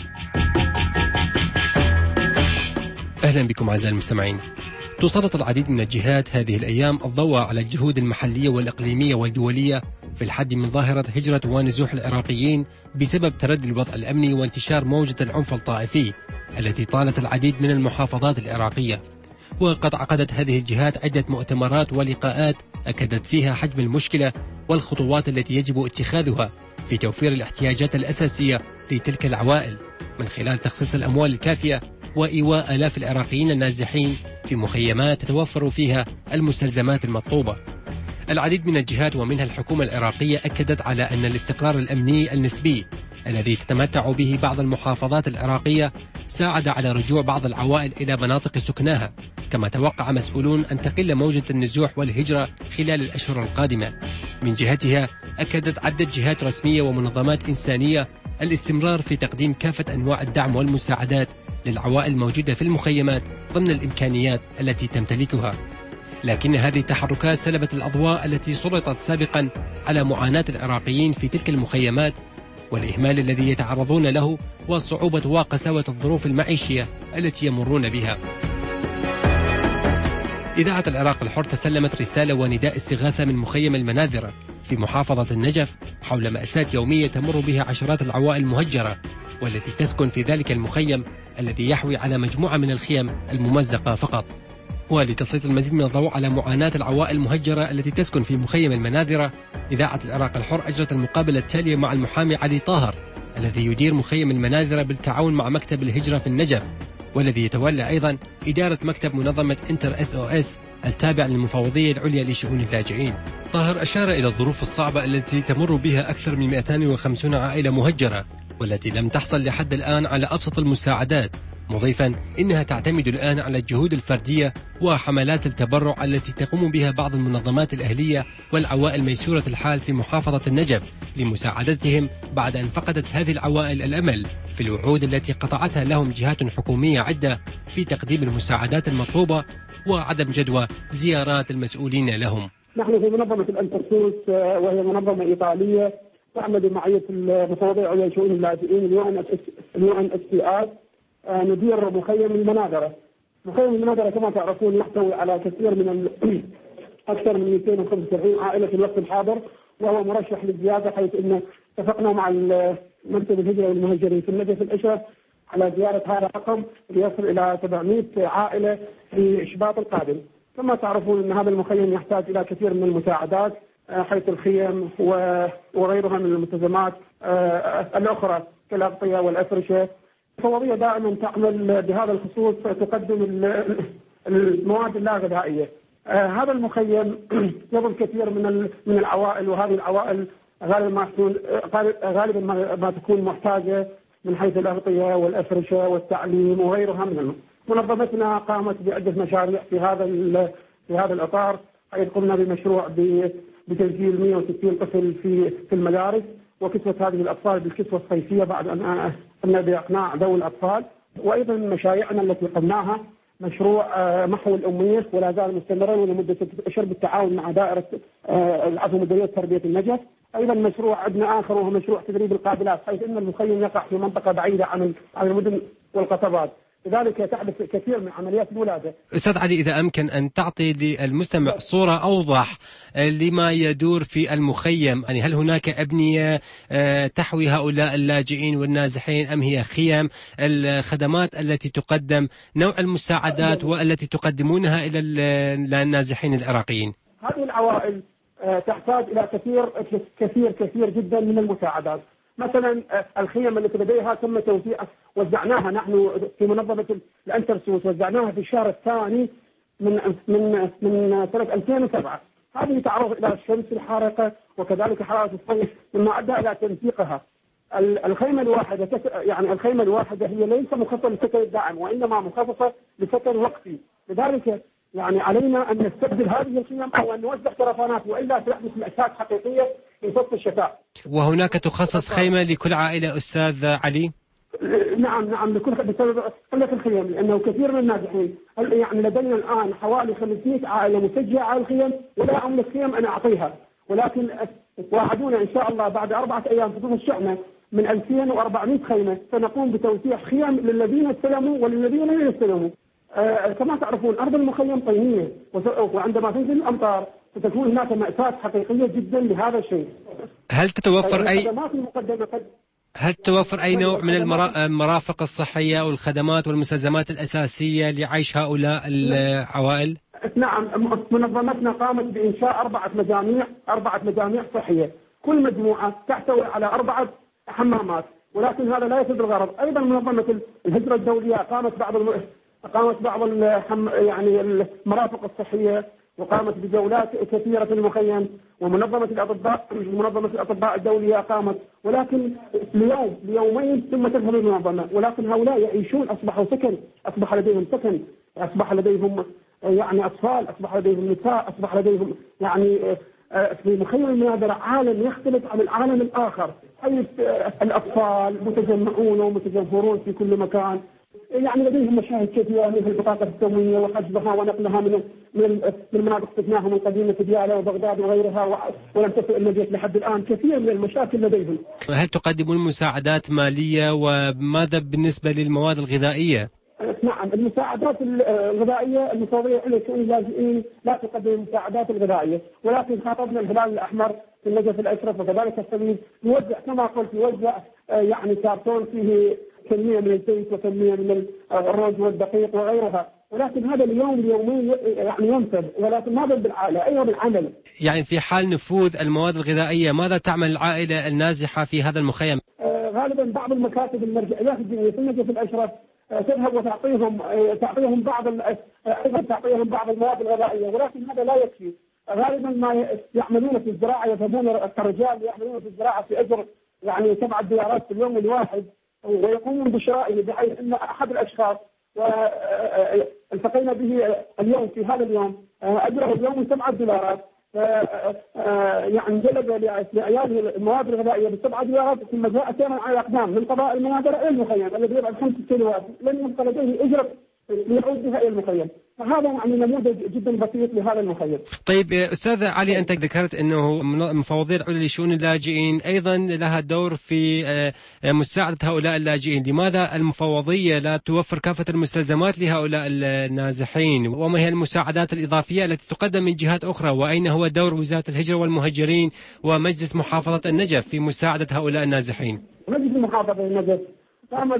أهلا بكم أعزائي المستمعين. تسلط العديد من الجهات هذه الأيام الضوء على الجهود المحلية والإقليمية والدولية في الحد من ظاهرة هجرة ونزوح العراقيين بسبب تردي الوضع الأمني وانتشار موجة العنف الطائفي التي طالت العديد من المحافظات العراقية. وقد عقدت هذه الجهات عدة مؤتمرات ولقاءات أكدت فيها حجم المشكلة والخطوات التي يجب اتخاذها في توفير الاحتياجات الأساسية لتلك العوائل من خلال تخصيص الأموال الكافية وإيواء آلاف العراقيين النازحين في مخيمات تتوفر فيها المستلزمات المطلوبة. العديد من الجهات ومنها الحكومة العراقية أكدت على أن الاستقرار الأمني النسبي الذي تتمتع به بعض المحافظات العراقية ساعد على رجوع بعض العوائل إلى مناطق سكناها، كما توقع مسؤولون أن تقل موجة النزوح والهجرة خلال الأشهر القادمة. من جهتها أكدت عدة جهات رسمية ومنظمات إنسانية الاستمرار في تقديم كافة أنواع الدعم والمساعدات للعوائل الموجودة في المخيمات ضمن الإمكانيات التي تمتلكها. لكن هذه التحركات سلبت الأضواء التي سلطت سابقا على معاناة العراقيين في تلك المخيمات والإهمال الذي يتعرضون له وصعوبة وقساوة الظروف المعيشية التي يمرون بها. إذاعة العراق الحر تسلمت رسالة ونداء استغاثة من مخيم المناذرة في محافظة النجف حول مأساة يومية تمر بها عشرات العوائل المهجرة والتي تسكن في ذلك المخيم الذي يحوي على مجموعة من الخيم الممزقة فقط. ولتسليط المزيد من الضوء على معاناة العوائل المهجرة التي تسكن في مخيم المناذرة، إذاعة العراق الحر أجرت المقابلة التالية مع المحامي علي طاهر الذي يدير مخيم المناذرة بالتعاون مع مكتب الهجرة في النجف، والذي يتولى أيضا إدارة مكتب منظمة انتر اس او اس التابع للمفوضية العليا لشؤون اللاجئين. طاهر أشار إلى الظروف الصعبة التي تمر بها أكثر من مئتين وخمسين عائلة مهجرة والتي لم تحصل لحد الآن على أبسط المساعدات، مضيفا إنها تعتمد الآن على الجهود الفردية وحملات التبرع التي تقوم بها بعض المنظمات الأهلية والعوائل ميسورة الحال في محافظة النجف لمساعدتهم بعد أن فقدت هذه العوائل الأمل في الوعود التي قطعتها لهم جهات حكومية عدة في تقديم المساعدات المطلوبة وعدم جدوى زيارات المسؤولين لهم. نحن في منظمة الأنترسوس وهي منظمة إيطالية تعمل بمعية المفوضية العليا لشؤون اللاجئين اليو ان اس بي ار. ندير مخيم المناذرة. مخيم المناذرة كما تعرفون يحتوي على كثير من أكثر من مئتين وخمسة وسبعين عائلة في الوقت الحاضر، وهو مرشح للزيادة، حيث أنه اتفقنا مع مكتب الهجرة والمهاجرين في النجف الأشرف على زيارة هذا الرقم ليصل إلى سبعمئة عائلة في إشباط القادم. كما تعرفون أن هذا المخيم يحتاج إلى كثير من المساعدات، حيث الخيم وغيرها من الملتزمات الأخرى كالأغطية والأفرشة. المفوضية دائما تعمل بهذا الخصوص، تقدم المواد اللا غذائية. آه هذا المخيم يضم كثير من من العوائل، وهذه العوائل غالبا ما تكون غالبا ما, ما تكون محتاجة من حيث الأغطية والأفرشة والتعليم وغيرها من. منظمتنا قامت بعدة مشاريع في هذا في هذا الإطار، حيث قمنا بمشروع بتسجيل مئة وستين طفل في في المدارس وكسوة هذه الأطفال بالكسوة الصيفية بعد أن قمنا بإقناع ذوي الأطفال. وأيضا مشاريعنا التي قمناها مشروع محو الأمية ولا زال مستمرا ولمدة ستة أشهر بالتعاون مع دائرة العفو مديرية تربية النجف. أيضا مشروع عندنا آخر وهو مشروع تدريب القابلات، حيث أن المخيم يقع في منطقة بعيدة عن عن المدن والقصبات، لذلك تحدث كثير من عمليات الولادة. أستاذ علي، إذا أمكن أن تعطي للمستمع صورة أوضح لما يدور في المخيم، يعني هل هناك أبنية تحوي هؤلاء اللاجئين والنازحين أم هي خيم؟ الخدمات التي تقدم، نوع المساعدات والتي تقدمونها إلى النازحين العراقيين؟ هذه العوائل تحتاج إلى كثير كثير كثير جدا من المساعدات. مثلا الخيم التي لديها تم توزيع وزعناها نحن في منظمة الأنترسوس، وزعناها في الشهر الثاني من من من سنة ألفين وسبعة. هذه تعرض إلى الشمس الحارقة وكذلك حرارة الصيف، مما أدى إلى تنسيقها. الخيمة الواحدة يعني الخيمة الواحدة هي ليس مخصصة للسكن الدائم وإنما مخصصة لسكن وقتي. لذلك يعني علينا أن نستبدل هذه الخيم أو أن نوزع كرفانات وإلا تحدث مأساة حقيقية في فصل الشتاء. وهناك تخصص خيمة لكل عائلة أستاذ علي؟ نعم نعم لكل بسبب قلة الخيم، لأنه كثير من النازحين يعني لدينا الآن حوالي خمسمائة عائلة مسجلة على الخيم ولا أملك خيم أنا أعطيها، ولكن وعدونا إن شاء الله بعد أربعة أيام تكون الشحنة من ألفين وأربعمائة خيمة سنقوم بتوزيع خيم للذين استلموا وللذين لم يستلموا. آه كما تعرفون أرض المخيم طينية وعندما تنزل الأمطار ستكون هناك مأساة حقيقية جدا لهذا الشيء. هل تتوفر أي هل توفر أي نوع من المرافق الصحية أو الخدمات والمستلزمات الأساسية لعيش هؤلاء العوائل؟ نعم منظمتنا قامت بإنشاء أربعة مجاميع أربعة مجاميع صحية، كل مجموعة تحتوي على أربعة حمامات، ولكن هذا لا يفيد الغرض. أيضا منظمة الهجرة الدولية قامت بعض الم... قامت بعض الحم... يعني المرافق الصحية وقامت بجولات كثيرة في المخيم، ومنظمة الأطباء منظمة الأطباء الدولية قامت، ولكن ليوم ليومين ثم تذهب المنظمة، ولكن هؤلاء يعيشون أصبحوا سكن، أصبح لديهم سكن، أصبح لديهم يعني أطفال، أصبح لديهم نساء، أصبح لديهم يعني في مخيم المناظرة عالم يختلف عن العالم الآخر، حيث الأطفال متجمعون ومتجمهرون في كل مكان، يعني لديهم مشاهد كثيرة مثل البطاقة التموينية وحجبها ونقلها من من من مناطق سكناهم القديمة في ديالى وبغداد وغيرها، ولم تصل النجاة لحد الآن. كثير من المشاكل لديهم. هل تقدمون مساعدات مالية وماذا بالنسبة للمواد الغذائية؟ نعم المساعدات الغذائية المفوضية إلى شؤون اللاجئين لا تقدم المساعدات الغذائية، ولكن خاطبنا الهلال الأحمر في النجف الأشرف وكذلك السبيل يوزع كما قلت يوزع يعني كارتون فيه كمية من الزيت وكمية من الرز والدقيق وغيرها، ولكن هذا اليوم اليومين يعني ينفذ، ولكن ماذا بالعائلة؟ أيوة بالعمل. يعني في حال نفوذ المواد الغذائية ماذا تعمل العائلة النازحة في هذا المخيم؟ آه غالبا بعض المكاتب المرجعيات الدينية في النجف الأشرف آه تذهب وتعطيهم آه تعطيهم بعض أيضا تعطيهم بعض المواد الغذائية، ولكن هذا لا يكفي. غالبا ما يعملون في الزراعة يذهبون كرجال يعملون في الزراعة في أجر يعني سبعة دولارات في اليوم الواحد، ويقومون بشرائه بحيث ان احد الاشخاص والتقينا به اليوم في هذا اليوم اجره اليوم سبعة دولارات، يعني جلب لعياله المواد الغذائيه بسبعة دولارات، ثم جاء سيرا على الاقدام من قضاء المنازل الى المخيم الذي يبعد خمس كيلوات لن يبقى لديه اجره ليعود بها الى المخيم، فهذا يعني نموذج جدا بسيط لهذا المخيم. طيب استاذ علي انت ذكرت انه المفوضيه العليا لشؤون اللاجئين ايضا لها دور في مساعده هؤلاء اللاجئين، لماذا المفوضيه لا توفر كافه المستلزمات لهؤلاء النازحين؟ وما هي المساعدات الاضافيه التي تقدم من جهات اخرى؟ واين هو دور وزاره الهجره والمهجرين ومجلس محافظه النجف في مساعده هؤلاء النازحين؟ مجلس محافظه النجف قام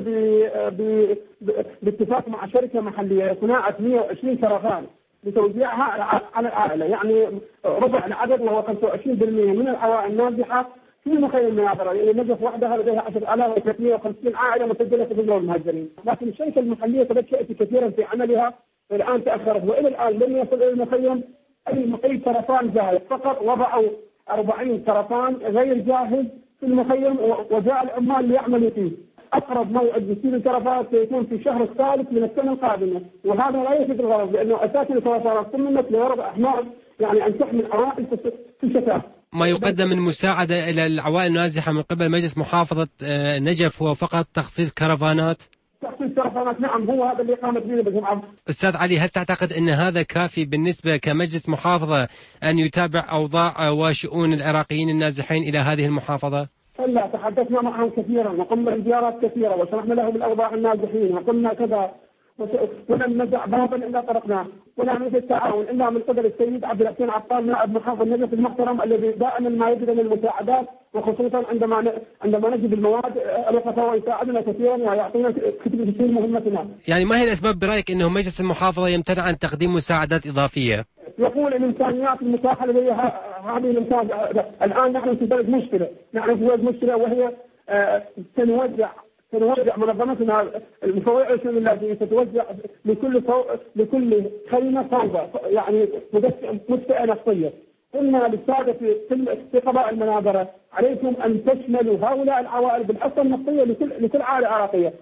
باتفاق مع شركه محليه صناعه مئة وعشرين كرفان لتوزيعها على العائله، يعني ربع العدد وهو خمسة وعشرين بالمئة من العوائل النازحه في مخيم المناظره، يعني النجف وحدها لديها عشرة آلاف وثلاثمئة وخمسين عائله مسجله في الهجره والمهاجرين، لكن الشركه المحليه تبكأت كثيرا في عملها والان تاخرت، والى الان لم يصل الى المخيم اي اي كرفان جاهز، فقط وضعوا أربعين كرفان غير جاهز في المخيم وجاء العمال ليعملوا فيه. أقرب موعد لتسليم الكرفانات سيكون في الشهر الثالث من السنة القادمة، وهذا لا يفيد الغرض لأنه أساسا الكرفانات صممت لغرض أحمال يعني أن تحمل عوائل في الشتاء. ما يقدم من مساعدة إلى العوائل النازحة من قبل مجلس محافظة نجف هو فقط تخصيص كرفانات؟ تخصيص كرفانات نعم، هو هذا اللي قامت به بالجمعة. أستاذ علي هل تعتقد أن هذا كافي بالنسبة كمجلس محافظة أن يتابع أوضاع وشؤون العراقيين النازحين إلى هذه المحافظة؟ لا، تحدثنا معهم كثيرا وقمنا بزيارات كثيرة وشرحنا لهم الأوضاع النازحين وقلنا كذا، ولم ندع بابا إلا طرقناه، ولا نريد التعاون إلا من قبل السيد عبد الحسين عطال نائب محافظ النجف المحترم الذي دائما ما يجد لنا المساعدات، وخصوصا عندما عندما نجد المواد الوقفة ويساعدنا كثيرا ويعطينا كثير في مهمتنا. يعني ما هي الأسباب برأيك أنه مجلس المحافظة يمتنع عن تقديم مساعدات إضافية؟ يقول الامكانيات المتاحه لديها هذه الامكانيات. الان نحن في بلد مشكله، نحن في بلد مشكله وهي تنوزع تنوزع منظمتنا المفوضيه لشؤون اللاجئين تتوزع لكل فو... لكل خيمه فوضى، يعني مدفئه نفطيه، قلنا للسادة في في قضاء المناظرة عليكم أن تشملوا هؤلاء العوائل بالحصة النفطية لكل لكل عائلة عراقية.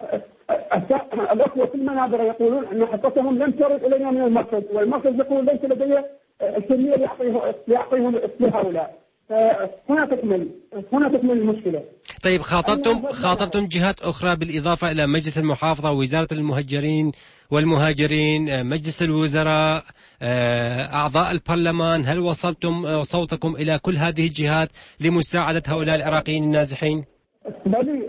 الأخوة في المناظرة يقولون أن حصتهم لم ترد إلينا من المركز، والمركز يقول ليس لدي الكمية اللي يعطيهم لهؤلاء. هنا تكمل هنا تكمل المشكلة. طيب خاطبتم خاطبتم جهات أخرى بالإضافة إلى مجلس المحافظة ووزارة المهجرين والمهاجرين، مجلس الوزراء، أعضاء البرلمان، هل وصلتم صوتكم إلى كل هذه الجهات لمساعدة هؤلاء العراقيين النازحين؟ بلي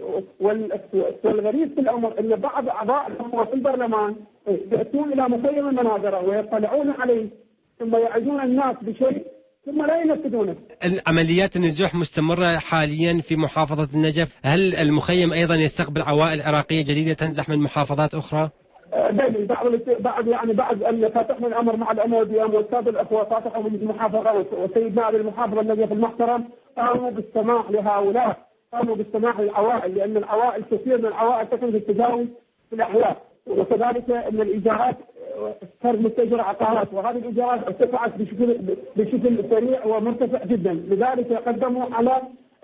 والغريب في الأمر أن بعض أعضاء في البرلمان يأتون إلى مخيم المناظرة ويطلعون عليه ثم يعدون الناس بشيء ثم لا ينفذونه. عمليات النزوح مستمرة حاليا في محافظة النجف، هل المخيم أيضا يستقبل عوائل عراقية جديدة تنزح من محافظات أخرى؟ بلي بعض بعض يعني بعد أن فتحنا الأمر مع الأمودية والسادة الأخوة فاتحوا من المحافظة والسيد نائب المحافظة الذي في المحترم قاموا بالسماح لهؤلاء قاموا بالسماح للعوائل، لأن العوائل كثير من العوائل تكون في التجاوز في الأحياء، وكذلك أن الإيجارات صار متجر عقارات، وهذه الإيجارات ارتفعت بشكل بشكل سريع ومرتفع جدا، لذلك قدموا على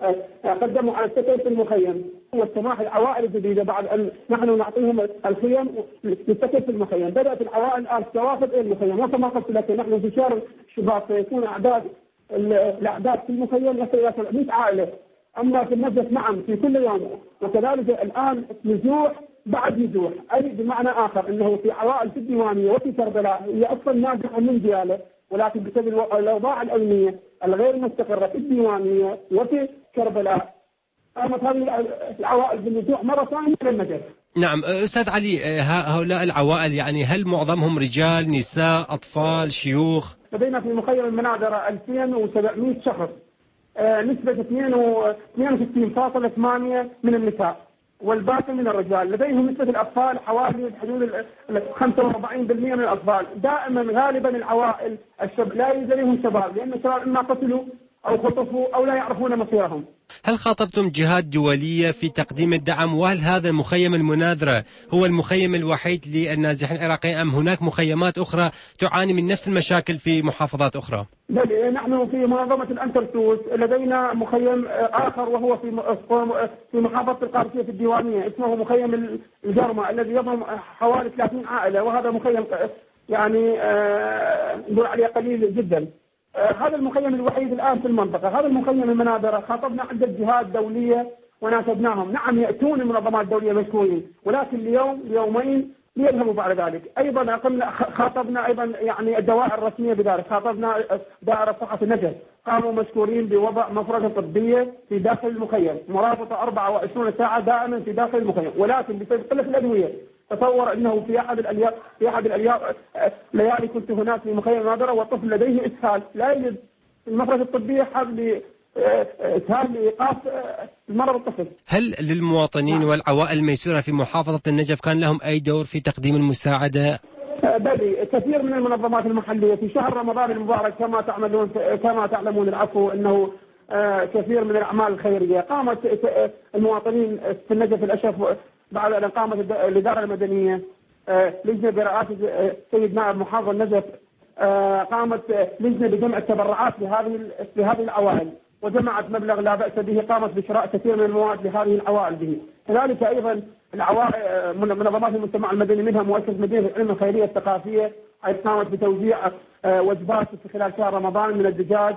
قدموا على السكن في المخيم والسماح للعوائل الجديدة بعد أن نحن نعطيهم الخيم للسكن في المخيم. بدأت العوائل الآن توافد إلى المخيم، وكما قلت لك نحن في شهر الشباب سيكون أعداد الأعداد في المخيم يصل إلى سبعمائة عائلة، أما في النجف نعم في كل يوم، وكذلك الآن نزوح بعد نزوح، أي بمعنى آخر أنه في عوائل في الديوانية وفي كربلاء هي أصلا ناجحة من ديالة، ولكن بسبب الأوضاع الأمنية الغير مستقرة في الديوانية وفي كربلاء قامت هذه العوائل بالنزوح مرة ثانية إلى النجف. نعم أستاذ علي، هؤلاء العوائل يعني هل معظمهم رجال، نساء، أطفال، شيوخ؟ لدينا في مخيم المناظرة ألفين وسبعمائة شخص، آه نسبة اثنين وستين فاصلة ثمانية من النساء والباقي من الرجال. لديهم نسبة الأطفال حوالي حدود خمسة وأربعين بالمئة من الأطفال. دائما غالبا العوائل الشب لا يوجد لهم شباب، لأن الشباب إما قتلوا أو خطفوا أو لا يعرفون مصيرهم. هل خاطبتم جهات دولية في تقديم الدعم؟ وهل هذا مخيم المناظرة هو المخيم الوحيد للنازحين العراقيين أم هناك مخيمات أخرى تعاني من نفس المشاكل في محافظات أخرى؟ نحن في منظمة الأنترسوس لدينا مخيم آخر وهو في في محافظة القادسية في الديوانية، اسمه مخيم الجرمة الذي يضم حوالي ثلاثين عائلة، وهذا مخيم يعني نقول عليه قليل جدا. هذا المخيم الوحيد الآن في المنطقة. هذا المخيم المناظرة خاطبنا عدة جهات دولية وناشدناهم، نعم يأتون المنظمات الدولية مشكورين، ولكن اليوم يومين ليذهبوا بعد ذلك. أيضا قمنا خاطبنا أيضا يعني الدوائر الرسمية بذلك، خاطبنا دائرة صحة النجف قاموا مشكورين بوضع مفرزة طبية في داخل المخيم مرافقة أربعة وعشرين ساعة دائما في داخل المخيم، ولكن بسبب قلة الأدوية تصور انه في احد الايام في احد الايام ليالي كنت هناك في مخيم المناظرة والطفل لديه اسهال، لا يجد المفرزة الطبية حال اسهال لايقاف المرض الطفل. هل للمواطنين نعم. والعوائل الميسورة في محافظة النجف كان لهم اي دور في تقديم المساعدة؟ بلي كثير من المنظمات المحلية في شهر رمضان المبارك كما تعملون كما تعلمون العفو انه كثير من الاعمال الخيرية قامت المواطنين في النجف الاشرف بعد أن قامت الإدارة المدنية لجنة برئاسة سيد نائب محافظ النجف، قامت لجنة بجمع التبرعات لهذه لهذه العوائل وجمعت مبلغ لا بأس به، قامت بشراء كثير من المواد لهذه العوائل به. كذلك أيضا العوائل منظمات المجتمع المدني منها مؤسسة مدينة العلم الخيرية الثقافية حيث قامت بتوزيع وجبات في خلال شهر رمضان من الدجاج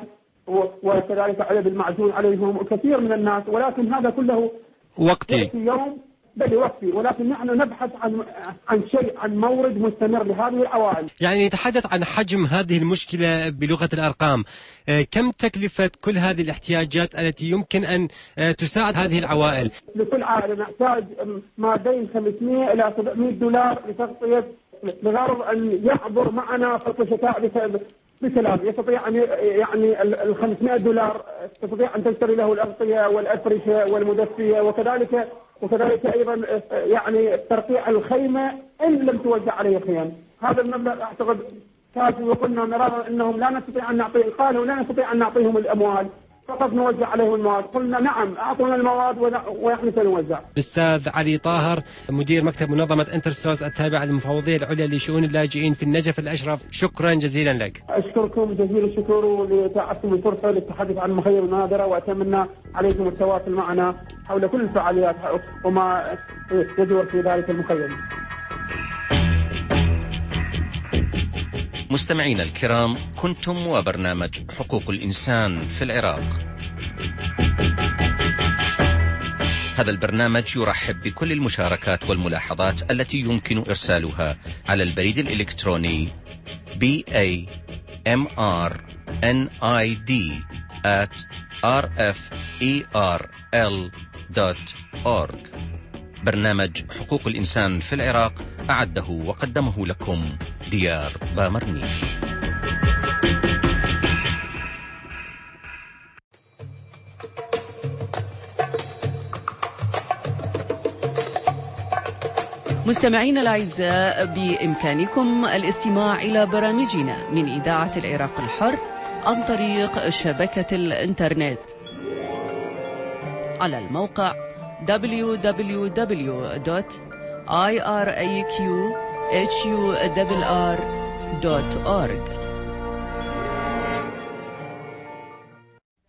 وكذلك عدد المعزول عليهم وكثير من الناس، ولكن هذا كله وقتي يوم بل وقتي، ولكن نحن نبحث عن عن شيء عن مورد مستمر لهذه العوائل. يعني نتحدث عن حجم هذه المشكلة بلغة الأرقام، كم تكلفة كل هذه الاحتياجات التي يمكن أن تساعد هذه العوائل؟ لكل عائلة نحتاج ما بين خمسمائة إلى سبعمائة دولار لتغطية بغرض أن يحضر معنا فصل الشتاء بسلام، يستطيع أن يعني ال خمسمائة دولار تستطيع أن تشتري له الأغطية والأفرشة والمدفية، وكذلك وكذلك أيضا يعني ترقيع الخيمة إن لم توزع عليه خيام. هذا المبلغ أعتقد كافي، وقلنا مرارا أنهم لا نستطيع أن نعطي قالوا لا نستطيع أن نعطيهم الأموال فقط نوزع عليهم المواد. قلنا نعم أعطونا المواد ونحن سنوزع. الأستاذ علي طاهر مدير مكتب منظمة انترسوس التابعة للمفوضية العليا لشؤون اللاجئين في النجف الأشرف، شكرا جزيلا لك. أشكركم جزيل الشكر ولتعطيكم الفرصة للتحدث عن مخيم المناظرة، وأتمنى عليكم التواصل معنا حول كل الفعاليات وما يدور في ذلك المخيم. مستمعينا الكرام، كنتم وبرنامج حقوق الإنسان في العراق. هذا البرنامج يرحب بكل المشاركات والملاحظات التي يمكن إرسالها على البريد الإلكتروني بي إيه إم آر إن آي دي آت آر إف إي آر إل دوت أورغ. برنامج حقوق الإنسان في العراق أعده وقدمه لكم ديار بامرني. مستمعينا الأعزاء، بإمكانكم الاستماع إلى برامجنا من إذاعة العراق الحر عن طريق شبكة الإنترنت على الموقع دبليو دبليو دبليو دوت آي آر إيه كيو إتش يو آر آر دوت أورغ.